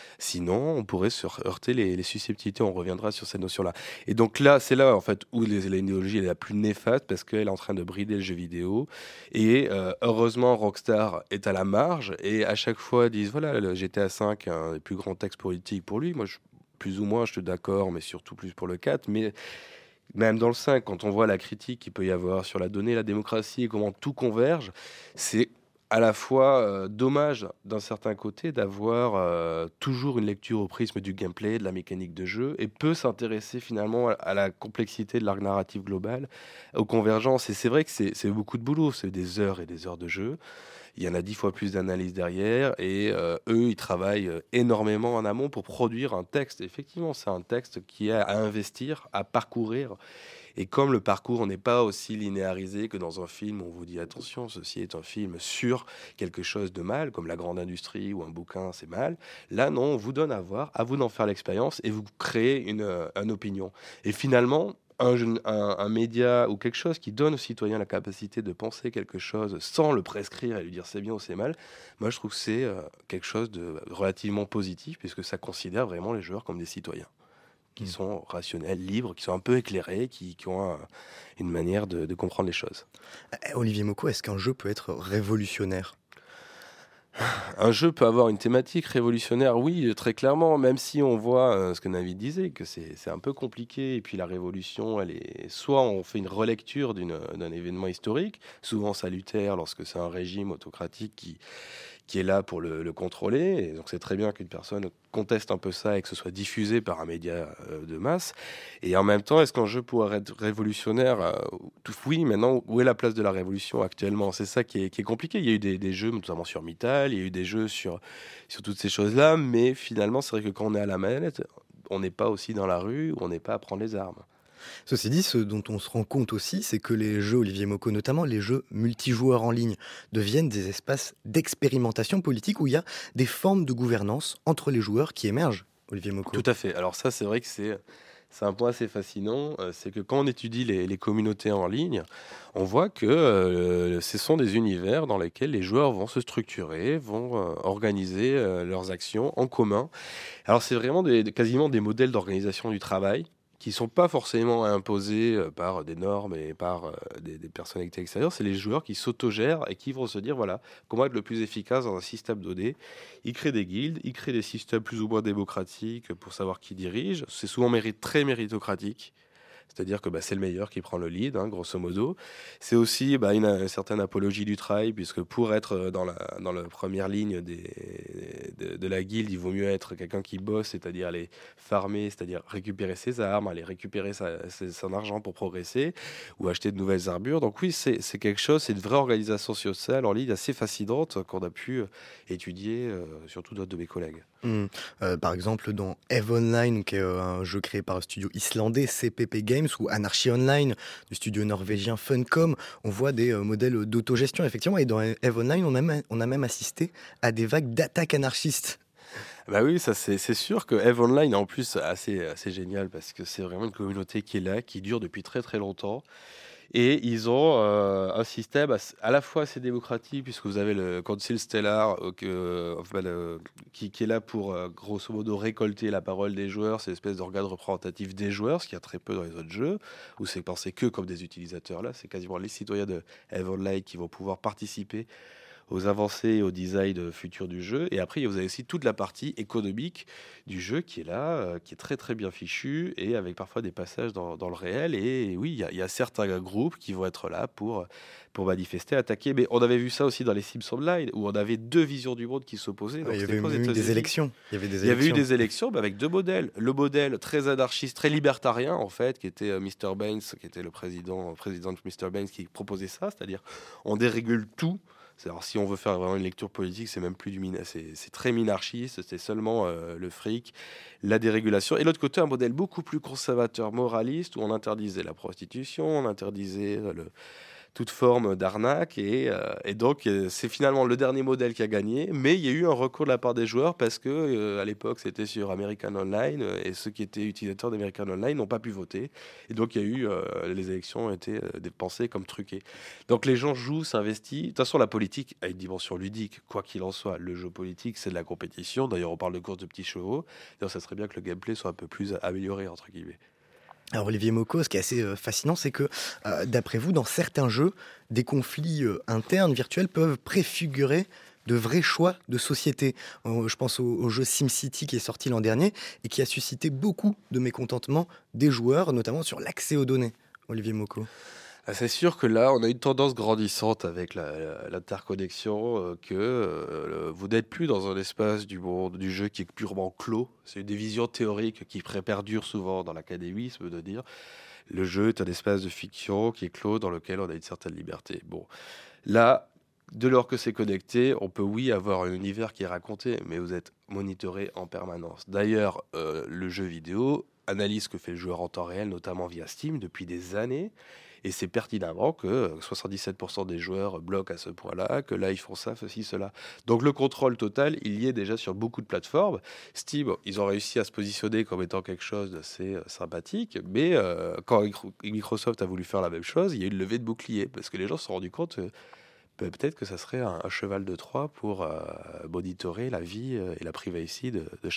sinon on pourrait se heurter les, les susceptibilités. On reviendra sur cette notion-là. Et donc là, c'est là en fait où l'idéologie est la plus néfaste, parce qu'elle est en train de brider le jeu vidéo. Et euh, heureusement, Rockstar est à la marge et à chaque fois disent voilà, le G T A cinq, un des plus grands textes politiques pour lui. Moi, je, plus ou moins, je suis d'accord, mais surtout plus pour le quatre. Mais même dans le cinq, quand on voit la critique qu'il peut y avoir sur la donnée, la démocratie et comment tout converge, c'est à la fois euh, dommage d'un certain côté d'avoir euh, toujours une lecture au prisme du gameplay, de la mécanique de jeu, et peut s'intéresser finalement à, à la complexité de l'arc narratif global, aux convergences. Et c'est vrai que c'est, c'est beaucoup de boulot, c'est des heures et des heures de jeu. Il y en a dix fois plus d'analyse derrière, et euh, eux, ils travaillent énormément en amont pour produire un texte. Effectivement, c'est un texte qui est à investir, à parcourir. Et comme le parcours n'est pas aussi linéarisé que dans un film, on vous dit attention, ceci est un film sur quelque chose de mal, comme la grande industrie ou un bouquin, c'est mal. Là, non, on vous donne à voir, à vous d'en faire l'expérience, et vous créez une, euh, une opinion. Et finalement, Un, un, un média ou quelque chose qui donne aux citoyens la capacité de penser quelque chose sans le prescrire et lui dire c'est bien ou c'est mal, moi je trouve que c'est euh, quelque chose de relativement positif, puisque ça considère vraiment les joueurs comme des citoyens qui mmh. sont rationnels, libres, qui sont un peu éclairés, qui, qui ont un, une manière de, de comprendre les choses. Olivier Mocco, est-ce qu'un jeu peut être révolutionnaire ? Un jeu peut avoir une thématique révolutionnaire, oui, très clairement, même si on voit euh, ce que Navid disait, que c'est, c'est un peu compliqué, et puis la révolution, elle est... soit on fait une relecture d'une, d'un événement historique, souvent salutaire lorsque c'est un régime autocratique qui, qui est là pour le, le contrôler, et donc c'est très bien qu'une personne conteste un peu ça et que ce soit diffusé par un média euh, de masse, et en même temps, est-ce qu'un jeu pourrait être révolutionnaire euh, Oui, maintenant, où est la place de la révolution actuellement ? C'est ça qui est, qui est compliqué. Il y a eu des, des jeux, notamment sur Mythal, il y a eu des jeux sur, sur toutes ces choses-là, mais finalement, c'est vrai que quand on est à la manette, on n'est pas aussi dans la rue, on n'est pas à prendre les armes. Ceci dit, ce dont on se rend compte aussi, c'est que les jeux, Olivier Mocco, notamment les jeux multijoueurs en ligne, deviennent des espaces d'expérimentation politique où il y a des formes de gouvernance entre les joueurs qui émergent, Olivier Mocco. Tout à fait. Alors ça, c'est vrai que c'est... C'est un point assez fascinant, euh, c'est que quand on étudie les, les communautés en ligne, on voit que euh, ce sont des univers dans lesquels les joueurs vont se structurer, vont euh, organiser euh, leurs actions en commun. Alors c'est vraiment des, quasiment des modèles d'organisation du travail qui ne sont pas forcément imposés euh, par des normes et par euh, des, des personnalités extérieures. C'est les joueurs qui s'autogèrent et qui vont se dire, voilà, comment être le plus efficace dans un système donné. Ils créent des guildes, ils créent des systèmes plus ou moins démocratiques pour savoir qui dirige. C'est souvent mérit- très méritocratique. C'est-à-dire que bah, c'est le meilleur qui prend le lead, hein, grosso modo. C'est aussi bah, une, une certaine apologie du travail, puisque pour être dans la, dans la première ligne des, de, de la guilde, il vaut mieux être quelqu'un qui bosse, c'est-à-dire aller farmer, c'est-à-dire récupérer ses armes, aller récupérer sa, ses, son argent pour progresser, ou acheter de nouvelles armures. Donc oui, c'est, c'est quelque chose, c'est une vraie organisation sociale en ligne assez fascinante qu'on a pu étudier, euh, surtout d'autres de mes collègues. Mmh. Euh, par exemple, dans Eve Online, qui est euh, un jeu créé par le studio islandais C P P Games, ou Anarchy Online, du studio norvégien Funcom, on voit des euh, modèles d'autogestion, effectivement. Et dans Eve Online, on a, même, on a même assisté à des vagues d'attaques anarchistes. Bah oui, ça c'est, c'est sûr que Eve Online est en plus assez, assez génial parce que c'est vraiment une communauté qui est là, qui dure depuis très très longtemps. Et ils ont euh, un système à la fois assez démocratique, puisque vous avez le Council Stellar euh, que, enfin, le, qui, qui est là pour, euh, grosso modo, récolter la parole des joueurs. C'est une espèce d'organe représentatif des joueurs, ce qu'il y a très peu dans les autres jeux, où c'est pensé que comme des utilisateurs. Là, c'est quasiment les citoyens de Eve Online qui vont pouvoir participer aux avancées et au design futur du jeu. Et après, vous avez aussi toute la partie économique du jeu qui est là, euh, qui est très très bien fichue et avec parfois des passages dans, dans le réel. Et, et oui, il y, y a certains groupes qui vont être là pour, pour manifester, attaquer. Mais on avait vu ça aussi dans les Sims Online, où on avait deux visions du monde qui s'opposaient. Donc, il y avait eu des élections. Il y avait des il y avait eu des élections bah, avec deux modèles. Le modèle très anarchiste, très libertarien, en fait, qui était euh, mister Baines, qui était le président, président de mister Baines, qui proposait ça, c'est-à-dire on dérégule tout. Alors, si on veut faire vraiment une lecture politique, c'est même plus du min- c'est, c'est très minarchiste, c'est seulement euh, le fric, la dérégulation. Et l'autre côté, un modèle beaucoup plus conservateur, moraliste, où on interdisait la prostitution, on interdisait euh, le, toute forme d'arnaque. Et, euh, et donc, euh, c'est finalement le dernier modèle qui a gagné. Mais il y a eu un recours de la part des joueurs parce que euh, à l'époque, c'était sur American Online euh, et ceux qui étaient utilisateurs d'American Online n'ont pas pu voter. Et donc, il y a eu euh, les élections ont été euh, dépensées comme truquées. Donc, les gens jouent, s'investissent. De toute façon, la politique a une dimension ludique, quoi qu'il en soit. Le jeu politique, c'est de la compétition. D'ailleurs, on parle de course de petits chevaux. D'ailleurs, ça serait bien que le gameplay soit un peu plus amélioré, entre guillemets. Alors Olivier Mocco, ce qui est assez euh, fascinant, c'est que, euh, d'après vous, dans certains jeux, des conflits euh, internes virtuels peuvent préfigurer de vrais choix de société. Euh, je pense au, au jeu SimCity qui est sorti l'an dernier et qui a suscité beaucoup de mécontentement des joueurs, notamment sur l'accès aux données. Olivier Mocco. C'est sûr que là, on a une tendance grandissante avec la, la, l'interconnexion, euh, que euh, vous n'êtes plus dans un espace du monde du jeu qui est purement clos. C'est une des visions théoriques qui perdure souvent dans l'académisme, de dire le jeu est un espace de fiction qui est clos dans lequel on a une certaine liberté. Bon, là, de lors que c'est connecté, on peut, oui, avoir un univers qui est raconté, mais vous êtes monitoré en permanence. D'ailleurs, euh, le jeu vidéo analyse ce que fait le joueur en temps réel, notamment via Steam, depuis des années. Et c'est pertinemment que soixante-dix-sept pour cent des joueurs bloquent à ce point-là, que là, ils font ça, ceci, cela. Donc le contrôle total, il y est déjà sur beaucoup de plateformes. Steam, ils ont réussi à se positionner comme étant quelque chose d'assez sympathique, mais euh, quand Microsoft a voulu faire la même chose, il y a eu une levée de bouclier, parce que les gens se sont rendus compte que peut-être que ça serait un, un cheval de Troie pour euh, monitorer la vie et la privacy de, de chacun.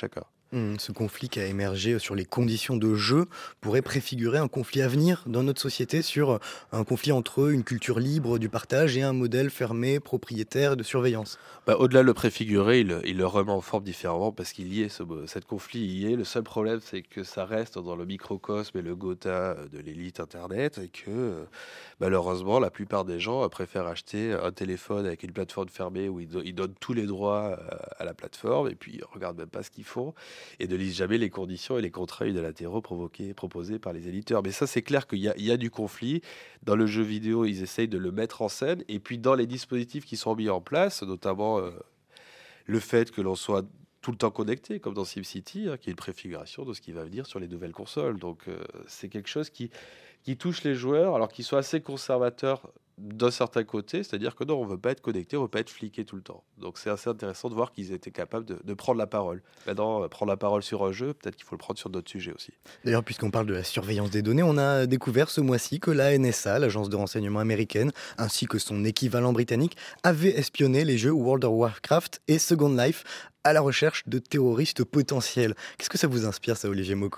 Mmh, ce conflit qui a émergé sur les conditions de jeu pourrait préfigurer un conflit à venir dans notre société sur un conflit entre une culture libre du partage et un modèle fermé, propriétaire de surveillance. Bah, au-delà de le préfigurer, il, il le remet en forme différemment parce qu'il y est, ce, cette conflit y est. Le seul problème, c'est que ça reste dans le microcosme et le Gotha de l'élite Internet et que malheureusement, la plupart des gens préfèrent acheter un téléphone avec une plateforme fermée où ils, do- ils donnent tous les droits à la plateforme et puis ils regardent même pas ce qu'ils font et ne lisent jamais les conditions et les contrats unilatéraux provoqués, proposés par les éditeurs. Mais ça, c'est clair qu'il y a, il y a du conflit. Dans le jeu vidéo, ils essayent de le mettre en scène. Et puis, dans les dispositifs qui sont mis en place, notamment euh, le fait que l'on soit tout le temps connecté, comme dans SimCity, hein, qui est une préfiguration de ce qui va venir sur les nouvelles consoles. Donc, euh, c'est quelque chose qui, qui touche les joueurs, alors qu'ils sont assez conservateurs d'un certain côté, c'est-à-dire que non, on ne veut pas être connecté, on ne veut pas être fliqué tout le temps. Donc c'est assez intéressant de voir qu'ils étaient capables de, de prendre la parole. Maintenant, euh, prendre la parole sur un jeu, peut-être qu'il faut le prendre sur d'autres sujets aussi. D'ailleurs, puisqu'on parle de la surveillance des données, on a découvert ce mois-ci que la N S A, l'agence de renseignement américaine, ainsi que son équivalent britannique, avait espionné les jeux World of Warcraft et Second Life à la recherche de terroristes potentiels. Qu'est-ce que ça vous inspire, ça, Olivier Mocco ?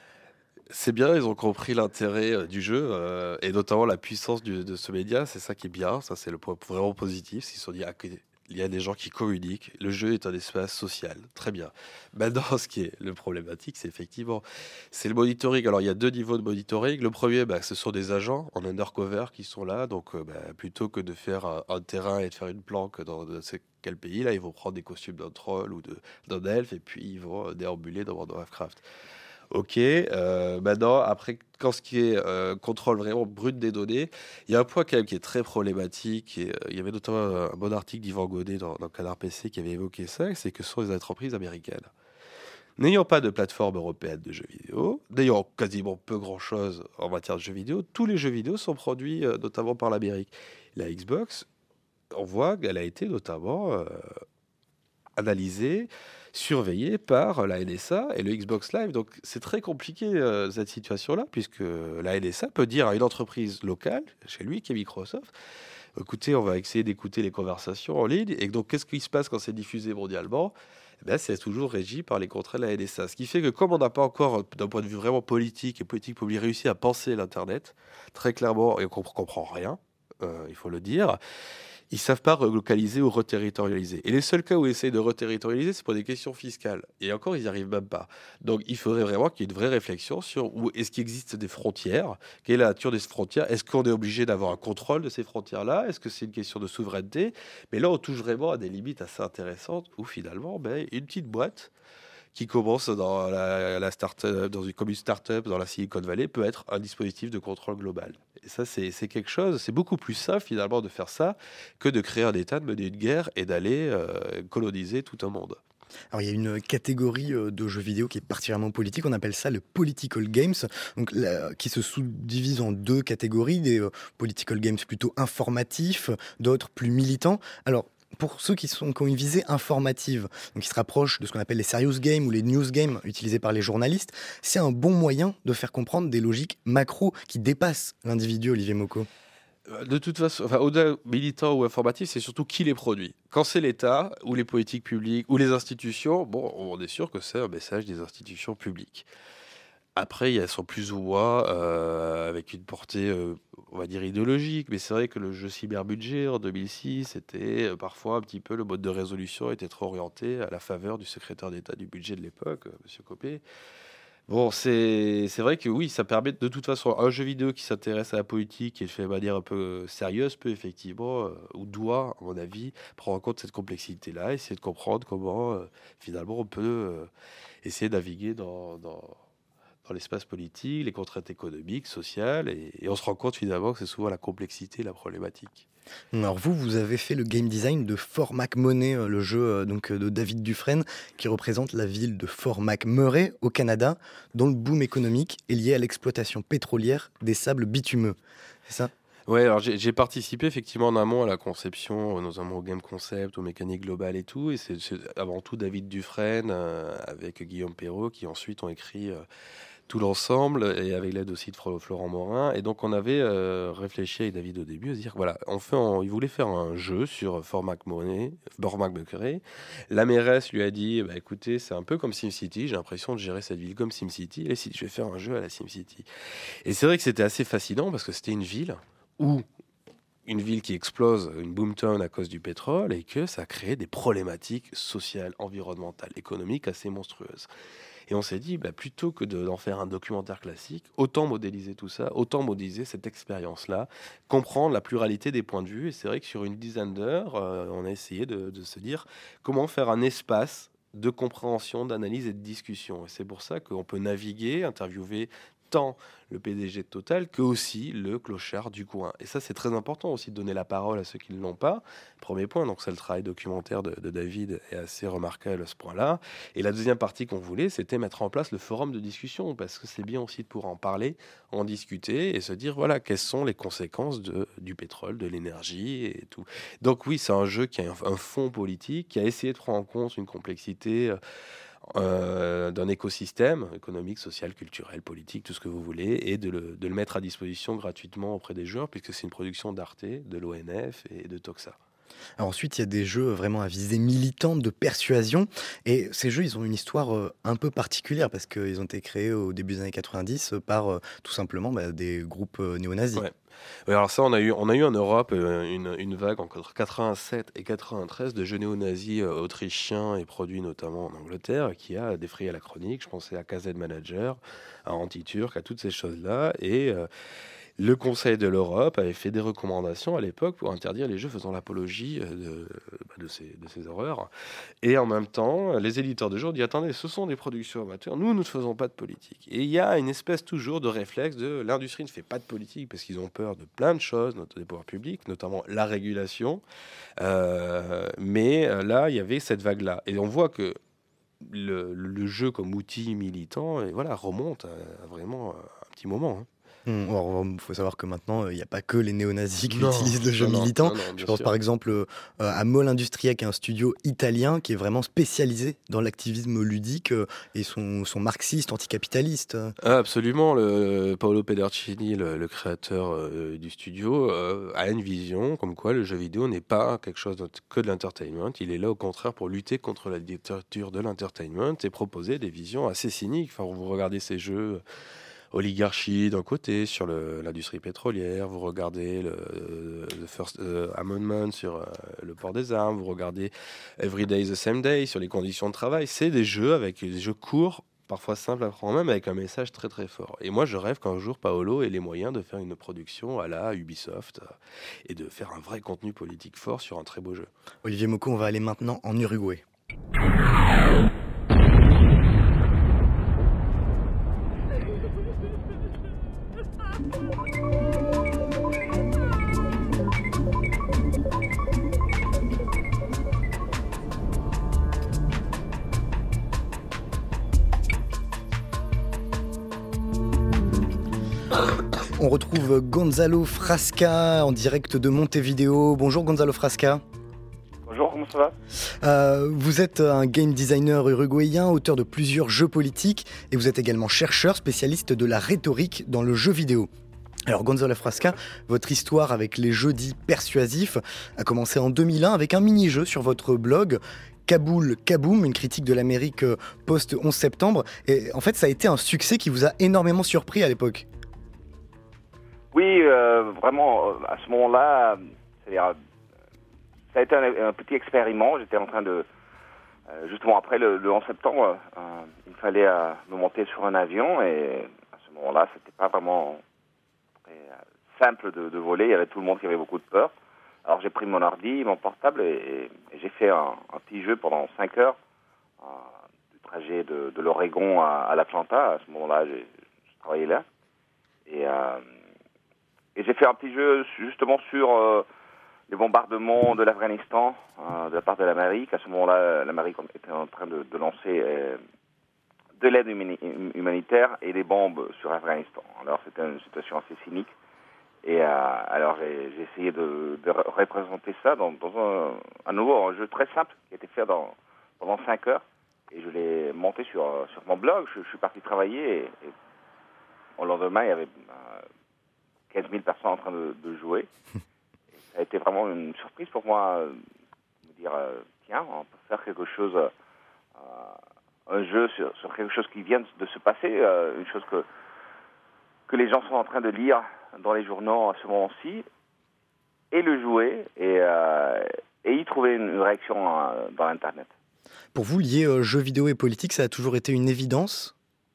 C'est bien, ils ont compris l'intérêt euh, du jeu euh, et notamment la puissance du- de ce média. C'est ça qui est bien, ça c'est le point vraiment positif. Ils se sont dit, ah, que- il y a des gens qui communiquent, le jeu est un espace social, très bien. Maintenant, ce qui est le problématique, c'est effectivement, c'est le monitoring. Alors, il y a deux niveaux de monitoring. Le premier, bah, ce sont des agents en undercover qui sont là. Donc, euh, bah, plutôt que de faire un, un terrain et de faire une planque dans ne sais quel pays, là, ils vont prendre des costumes d'un troll ou de- d'un elfe et puis ils vont euh, déambuler dans World of Warcraft. Ok, euh, maintenant, après, quand ce qui est euh, contrôle vraiment brut des données, il y a un point quand même qui est très problématique. Et, euh, il y avait notamment un, un bon article d'Yvan Godet dans, dans Canard P C qui avait évoqué ça, c'est que ce sont les entreprises américaines. N'ayant pas de plateforme européenne de jeux vidéo, n'ayant quasiment peu grand-chose en matière de jeux vidéo, tous les jeux vidéo sont produits euh, notamment par l'Amérique. La Xbox, on voit qu'elle a été notamment euh, analysée, surveillée par la N S A et le Xbox Live. Donc c'est très compliqué euh, cette situation-là, puisque la N S A peut dire à une entreprise locale, chez lui, qui est Microsoft, écoutez, on va essayer d'écouter les conversations en ligne. Et donc, qu'est-ce qui se passe quand c'est diffusé mondialement ? Eh ben, c'est toujours régi par les contrats de la N S A. Ce qui fait que comme on n'a pas encore, d'un point de vue vraiment politique et politique publique, réussi à penser l'Internet, très clairement, et qu'on ne comprend rien, euh, il faut le dire, ils ne savent pas relocaliser ou reterritorialiser. Et les seuls cas où ils essayent de reterritorialiser, c'est pour des questions fiscales. Et encore, ils n'y arrivent même pas. Donc, il faudrait vraiment qu'il y ait une vraie réflexion sur où est-ce qu'il existe des frontières, quelle est la nature des frontières, est-ce qu'on est obligé d'avoir un contrôle de ces frontières-là, est-ce que c'est une question de souveraineté. Mais là, on touche vraiment à des limites assez intéressantes où finalement, ben, une petite boîte qui commence dans la, la start-up, dans une, comme une start-up dans la Silicon Valley peut être un dispositif de contrôle global. Et ça, c'est, c'est quelque chose, c'est beaucoup plus simple finalement de faire ça que de créer un État, de mener une guerre et d'aller euh, coloniser tout un monde. Alors, il y a une catégorie euh, de jeux vidéo qui est particulièrement politique, on appelle ça le political games, donc, la- qui se sous-divise en deux catégories, des euh, political games plutôt informatifs, d'autres plus militants. Alors, pour ceux qui, sont, qui ont une visée informative, donc qui se rapprochent de ce qu'on appelle les serious games ou les news games utilisés par les journalistes, c'est un bon moyen de faire comprendre des logiques macro qui dépassent l'individu, Olivier Mocco. De toute façon, enfin, au-delà militant ou informatif, c'est surtout qui les produit. Quand c'est l'État, ou les politiques publiques, ou les institutions, bon, on est sûr que c'est un message des institutions publiques. Après, elles sont plus ou moins euh, avec une portée, euh, on va dire, idéologique. Mais c'est vrai que le jeu cyberbudget en deux mille six, c'était euh, parfois un petit peu le mode de résolution était trop orienté à la faveur du secrétaire d'État du budget de l'époque, euh, M. Copé. Bon, c'est c'est vrai que oui, ça permet de toute façon un jeu vidéo qui s'intéresse à la politique et le fait de manière un peu sérieuse peut effectivement, euh, ou doit, à mon avis, prendre en compte cette complexité-là, essayer de comprendre comment euh, finalement on peut euh, essayer de naviguer dans, dans, dans l'espace politique, les contraintes économiques, sociales, et, et on se rend compte finalement que c'est souvent la complexité, la problématique. Alors vous, vous avez fait le game design de Fort McMurray, euh, le jeu euh, donc, euh, de David Dufresne, qui représente la ville de Fort McMurray au Canada, dont le boom économique est lié à l'exploitation pétrolière des sables bitumeux. C'est ça ? Ouais, alors j'ai j'ai participé effectivement en amont à la conception, euh, notamment au game concept, aux mécaniques globales et tout. Et c'est c'est avant tout David Dufresne euh, avec Guillaume Perrault qui ensuite ont écrit euh, tout l'ensemble, et avec l'aide aussi de Florent Morin. Et donc on avait euh, réfléchi avec David au début à se dire voilà, on fait un, il voulait faire un jeu sur Fort McMurray. Fort McMurray. La mairesse lui a dit bah, écoutez, c'est un peu comme SimCity, j'ai l'impression de gérer cette ville comme SimCity. Et si je vais faire un jeu à la SimCity. Et c'est vrai que c'était assez fascinant parce que c'était une ville où une ville qui explose, une boomtown à cause du pétrole, et que ça crée des problématiques sociales, environnementales, économiques assez monstrueuses. Et on s'est dit, bah, plutôt que de, d'en faire un documentaire classique, autant modéliser tout ça, autant modéliser cette expérience-là, comprendre la pluralité des points de vue. Et c'est vrai que sur une dizaine d'heures, euh, on a essayé de, de se dire comment faire un espace de compréhension, d'analyse et de discussion. Et c'est pour ça qu'on peut naviguer, interviewer tant le P D G de Total que aussi le clochard du coin. Et ça, c'est très important aussi de donner la parole à ceux qui ne l'ont pas. Premier point, donc c'est le travail documentaire de, de David est assez remarquable à ce point-là. Et la deuxième partie qu'on voulait, c'était mettre en place le forum de discussion, parce que c'est bien aussi de pouvoir en parler, en discuter et se dire, voilà, quelles sont les conséquences de, du pétrole, de l'énergie et tout. Donc oui, c'est un jeu qui a un, un fond politique, qui a essayé de prendre en compte une complexité euh, Euh, d'un écosystème économique, social, culturel, politique, tout ce que vous voulez, et de le, de le mettre à disposition gratuitement auprès des joueurs, puisque c'est une production d'Arte, de l'O N F et de Toxa. Alors ensuite, il y a des jeux vraiment à visée militante, de persuasion, et ces jeux, ils ont une histoire euh, un peu particulière, parce qu'ils ont été créés au début des années quatre-vingt-dix par euh, tout simplement bah, des groupes euh, néo-nazis. Ouais. Oui, alors ça, on a eu, on a eu en Europe euh, une, une vague entre quatre-vingt-sept et quatre-vingt-treize de jeux néo-nazis euh, autrichiens et produits notamment en Angleterre, qui a défrayé la chronique. Je pensais à K Z Manager, à Anti-Turc, à toutes ces choses-là, et euh, le Conseil de l'Europe avait fait des recommandations à l'époque pour interdire les jeux faisant l'apologie de, de, ces, de ces horreurs. Et en même temps, les éditeurs de jeux ont dit « Attendez, ce sont des productions amateurs, nous, nous ne faisons pas de politique. » Et il y a une espèce toujours de réflexe de l'industrie ne fait pas de politique parce qu'ils ont peur de plein de choses, notamment des pouvoirs publics, notamment la régulation. Euh, mais là, il y avait cette vague-là. Et on voit que le, le jeu comme outil militant et voilà, remonte à, à vraiment un petit moment. Hein. Il faut savoir que maintenant, il n'y a pas que les néo-nazis qui non, utilisent le jeu non, militant. Non, non, Je pense sûr. par exemple euh, à Mole Industria, qui est un studio italien qui est vraiment spécialisé dans l'activisme ludique euh, et sont, sont marxistes, anticapitalistes. Ah, absolument. Le, Paolo Pedercini, le, le créateur euh, du studio, euh, a une vision comme quoi le jeu vidéo n'est pas quelque chose que de l'entertainment. Il est là au contraire pour lutter contre la dictature de l'entertainment et proposer des visions assez cyniques. Enfin, vous regardez ces jeux... oligarchie d'un côté sur le, l'industrie pétrolière, vous regardez le, le First euh, Amendment sur euh, le port des armes, vous regardez Every Day is the Same Day sur les conditions de travail. C'est des jeux avec des jeux courts, parfois simples à prendre en main, mais avec un message très très fort. Et moi je rêve qu'un jour Paolo ait les moyens de faire une production à la Ubisoft euh, et de faire un vrai contenu politique fort sur un très beau jeu. Olivier Mocco, on va aller maintenant en Uruguay. On retrouve Gonzalo Frasca en direct de Montevideo. Bonjour Gonzalo Frasca. Bonjour, comment ça va ? euh, Vous êtes un game designer uruguayen, auteur de plusieurs jeux politiques et vous êtes également chercheur spécialiste de la rhétorique dans le jeu vidéo. Alors Gonzalo Frasca, votre histoire avec les jeux dits persuasifs a commencé en deux mille un avec un mini-jeu sur votre blog Kaboul Kaboom, une critique de l'Amérique post onze septembre. Et en fait, ça a été un succès qui vous a énormément surpris à l'époque. Oui, euh, vraiment, à ce moment-là, c'est-à-dire, ça a été un, un petit expériment. J'étais en train de, euh, justement après le, le onze septembre, euh, il fallait euh, me monter sur un avion et à ce moment-là, c'était pas vraiment très euh, simple de, de voler. Il y avait tout le monde qui avait beaucoup de peur. Alors j'ai pris mon ordi, mon portable et, et j'ai fait un, un petit jeu pendant cinq heures euh, du trajet de, de l'Oregon à, à l'Atlanta. À ce moment-là, j'ai, j'ai travaillé là et euh, Et j'ai fait un petit jeu justement sur euh, les bombardements de l'Afghanistan euh, de la part de l'Amérique. À ce moment-là, l'Amérique était en train de, de lancer euh, de l'aide humani- humanitaire et des bombes sur l'Afghanistan. Alors c'était une situation assez cynique. Et euh, alors j'ai, j'ai essayé de, de représenter ça dans, dans un, un nouveau un jeu très simple qui a été fait dans, pendant cinq heures. Et je l'ai monté sur, sur mon blog. Je, je suis parti travailler et, et au lendemain, il y avait euh, quinze mille personnes en train de, de jouer. Et ça a été vraiment une surprise pour moi euh, de me dire, euh, tiens, on peut faire quelque chose, euh, un jeu sur, sur quelque chose qui vient de se passer, euh, une chose que, que les gens sont en train de lire dans les journaux à ce moment-ci, et le jouer, et, euh, et y trouver une, une réaction euh, dans l'Internet. Pour vous, lier euh, jeux vidéo et politique, ça a toujours été une évidence ?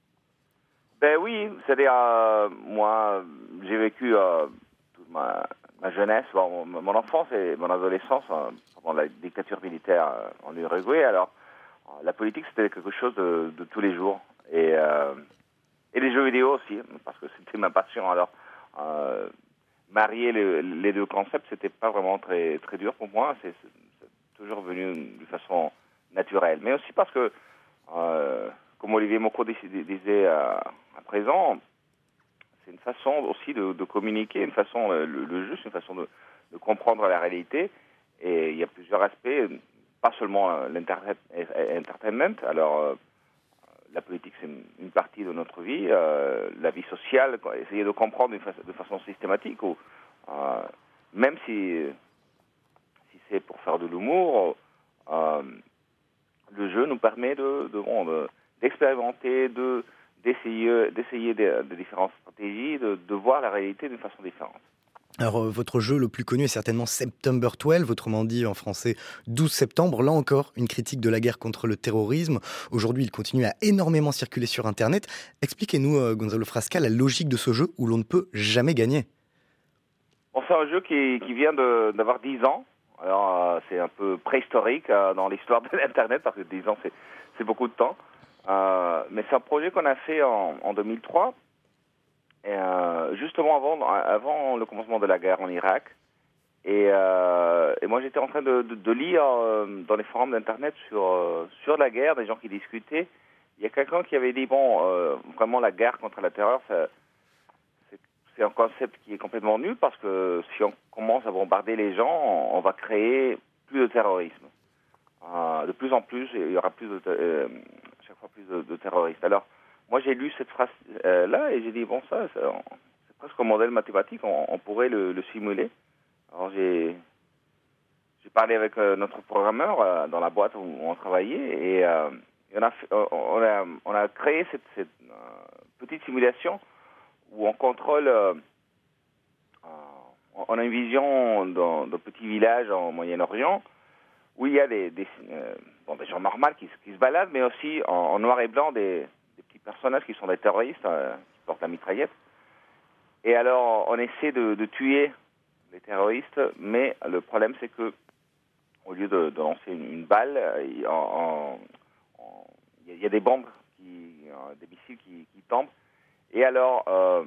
Ben oui, c'est-à-dire, euh, moi, j'ai vécu euh, toute ma, ma jeunesse, bon, mon, mon enfance et mon adolescence euh, pendant la dictature militaire euh, en Uruguay. Alors, euh, la politique, c'était quelque chose de, de tous les jours. Et, euh, et les jeux vidéo aussi, parce que c'était ma passion. Alors, euh, marier le, les deux concepts, c'était pas vraiment très, très dur pour moi. C'est, c'est, c'est toujours venu de façon naturelle. Mais aussi parce que, euh, comme Olivier Mocco disait euh, à présent, c'est une façon aussi de, de communiquer, une façon, le, le jeu, c'est une façon de, de comprendre la réalité. Et il y a plusieurs aspects, pas seulement l'entertainment. Alors, euh, la politique, c'est une, une partie de notre vie. Euh, la vie sociale, quoi, essayer de comprendre fa- de façon systématique, ou, euh, même si, si c'est pour faire de l'humour, euh, le jeu nous permet de, de, bon, de d'expérimenter, de, d'essayer, d'essayer des, des différentes stratégies, de, de voir la réalité d'une façon différente. Alors, euh, votre jeu le plus connu est certainement September douze, autrement dit en français douze septembre. Là encore, une critique de la guerre contre le terrorisme. Aujourd'hui, il continue à énormément circuler sur Internet. Expliquez-nous, euh, Gonzalo Frasca, la logique de ce jeu où l'on ne peut jamais gagner. Bon, c'est un jeu qui, qui vient de, d'avoir dix ans. Alors, euh, c'est un peu préhistorique euh, dans l'histoire de l'Internet, parce que dix ans, c'est, c'est beaucoup de temps. Euh, mais c'est un projet qu'on a fait en, en deux mille trois, et, euh, justement avant, avant le commencement de la guerre en Irak. Et, euh, et moi, j'étais en train de, de, de lire euh, dans les forums d'Internet sur, euh, sur la guerre, des gens qui discutaient. Il y a quelqu'un qui avait dit, bon, euh, vraiment la guerre contre la terreur, ça, c'est, c'est un concept qui est complètement nul, parce que si on commence à bombarder les gens, on, on va créer plus de terrorisme. Euh, de plus en plus, il y aura plus de... Euh, chaque fois plus de, de terroristes. Alors, moi, j'ai lu cette phrase-là euh, et j'ai dit, bon, ça, ça c'est presque un modèle mathématique, on, on pourrait le, le simuler. Alors, j'ai, j'ai parlé avec euh, notre programmeur euh, dans la boîte où on travaillait, et, euh, et on, a fait, on, a, on a créé cette, cette euh, petite simulation où on contrôle... Euh, euh, on a une vision d'un, d'un petit village en Moyen-Orient, où il y a des, des, euh, bon, des gens normaux qui, qui se baladent, mais aussi en, en noir et blanc des, des petits personnages qui sont des terroristes, euh, qui portent la mitraillette. Et alors, on essaie de, de tuer les terroristes, mais le problème, c'est que au lieu de, de lancer une, une balle, il en, en, en, y, y a des bombes, qui, euh, des missiles qui, qui tombent. Et alors, euh,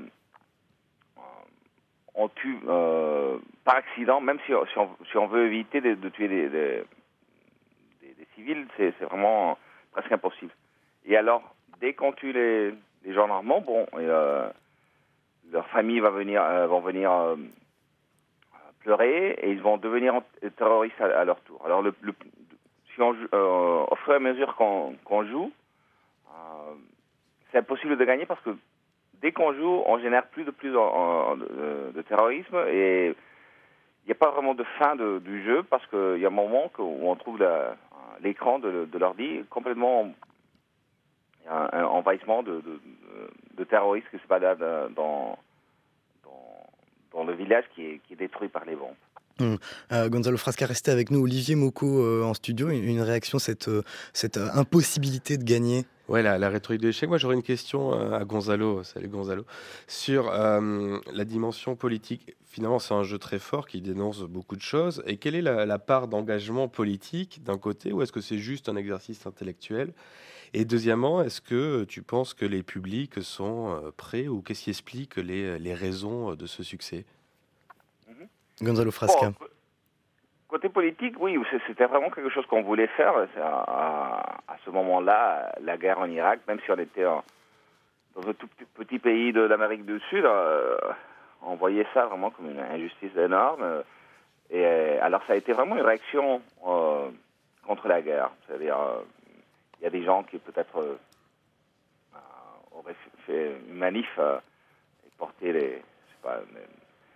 on tue euh, par accident, même si, si, on, si on veut éviter de, de tuer des, des, des, des civils, c'est, c'est vraiment presque impossible. Et alors, dès qu'on tue les, les gens normaux, bon, et, euh, leur famille va venir, euh, vont venir euh, pleurer, et ils vont devenir terroristes à, à leur tour. Alors, le, le, si on, euh, au fur et à mesure qu'on, qu'on joue, euh, c'est impossible de gagner, parce que dès qu'on joue, on génère plus de plus en, en, de, de terrorisme, et il n'y a pas vraiment de fin de, du jeu, parce qu'il y a un moment où on trouve la, l'écran de, de l'ordi complètement... Il y a un, un envahissement de, de, de, de terroristes qui se baladent dans, dans, dans le village qui est, qui est détruit par les bombes. Mmh. Euh, Gonzalo Frasca, restez avec nous. Olivier Mocco euh, en studio, une, une réaction, cette, euh, cette euh, impossibilité de gagner. Ouais, la, la rhétorique de l'échec. Moi, j'aurais une question à Gonzalo, salut Gonzalo, sur euh, la dimension politique. Finalement, c'est un jeu très fort qui dénonce beaucoup de choses. Et quelle est la, la part d'engagement politique d'un côté, ou est-ce que c'est juste un exercice intellectuel ? Et deuxièmement, est-ce que tu penses que les publics sont prêts, ou qu'est-ce qui explique les, les raisons de ce succès ? Gonzalo Frasca. Bon, côté politique, oui, c'était vraiment quelque chose qu'on voulait faire. À, à ce moment-là, la guerre en Irak, même si on était en, dans un tout petit, petit pays de l'Amérique du Sud, euh, on voyait ça vraiment comme une injustice énorme. Et alors, ça a été vraiment une réaction euh, contre la guerre. C'est-à-dire, il euh, y a des gens qui peut-être euh, auraient fait une manif euh, porter les, je sais pas, les,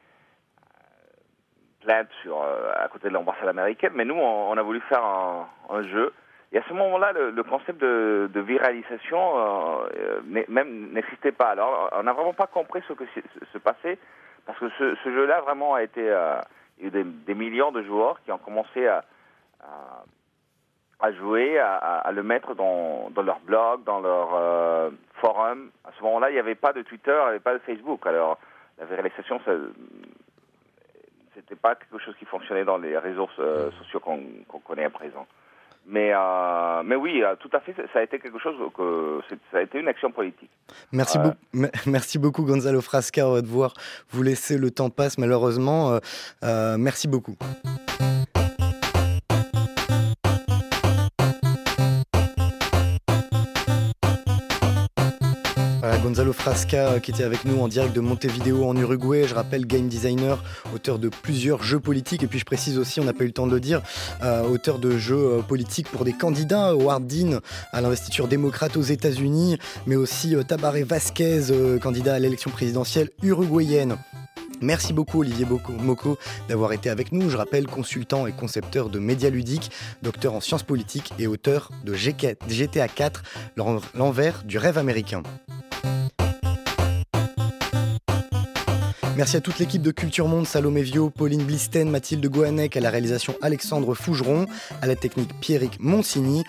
euh, plaintes sur, euh, à côté de l'ambassade américaine, mais nous, on, on a voulu faire un, un jeu. Et à ce moment-là, le, le concept de, de viralisation euh, même n'existait pas. Alors, on n'a vraiment pas compris ce que se passait, parce que ce, ce jeu-là vraiment a été, euh, il y a eu des, des millions de joueurs qui ont commencé à, à, à jouer, à, à le mettre dans, dans leur blog, dans leur euh, forum. À ce moment-là, il n'y avait pas de Twitter, il n'y avait pas de Facebook. Alors, la viralisation, ça, c'était pas quelque chose qui fonctionnait dans les réseaux euh, sociaux qu'on, qu'on connaît à présent. Mais, euh, mais oui, tout à fait, ça a été quelque chose que ça a été une action politique. Merci, euh... be- merci beaucoup Gonzalo Frasca. On va devoir vous laisser, le temps passe malheureusement. Euh, euh, merci beaucoup. Gonzalo Frasca qui était avec nous en direct de Montevideo en Uruguay. Je rappelle, game designer, auteur de plusieurs jeux politiques. Et puis je précise aussi, on n'a pas eu le temps de le dire, euh, auteur de jeux euh, politiques pour des candidats. Howard Dean à l'investiture démocrate aux États-Unis, mais aussi euh, Tabaré Vázquez, euh, candidat à l'élection présidentielle uruguayenne. Merci beaucoup Olivier Mocco d'avoir été avec nous. Je rappelle, consultant et concepteur de médias ludiques, docteur en sciences politiques et auteur de G T A quatre, l'envers du rêve américain. Merci à toute l'équipe de Culture Monde, Salomé Vio, Pauline Blisten, Mathilde Gohanec, à la réalisation Alexandre Fougeron, à la technique Pierrick Monsigny.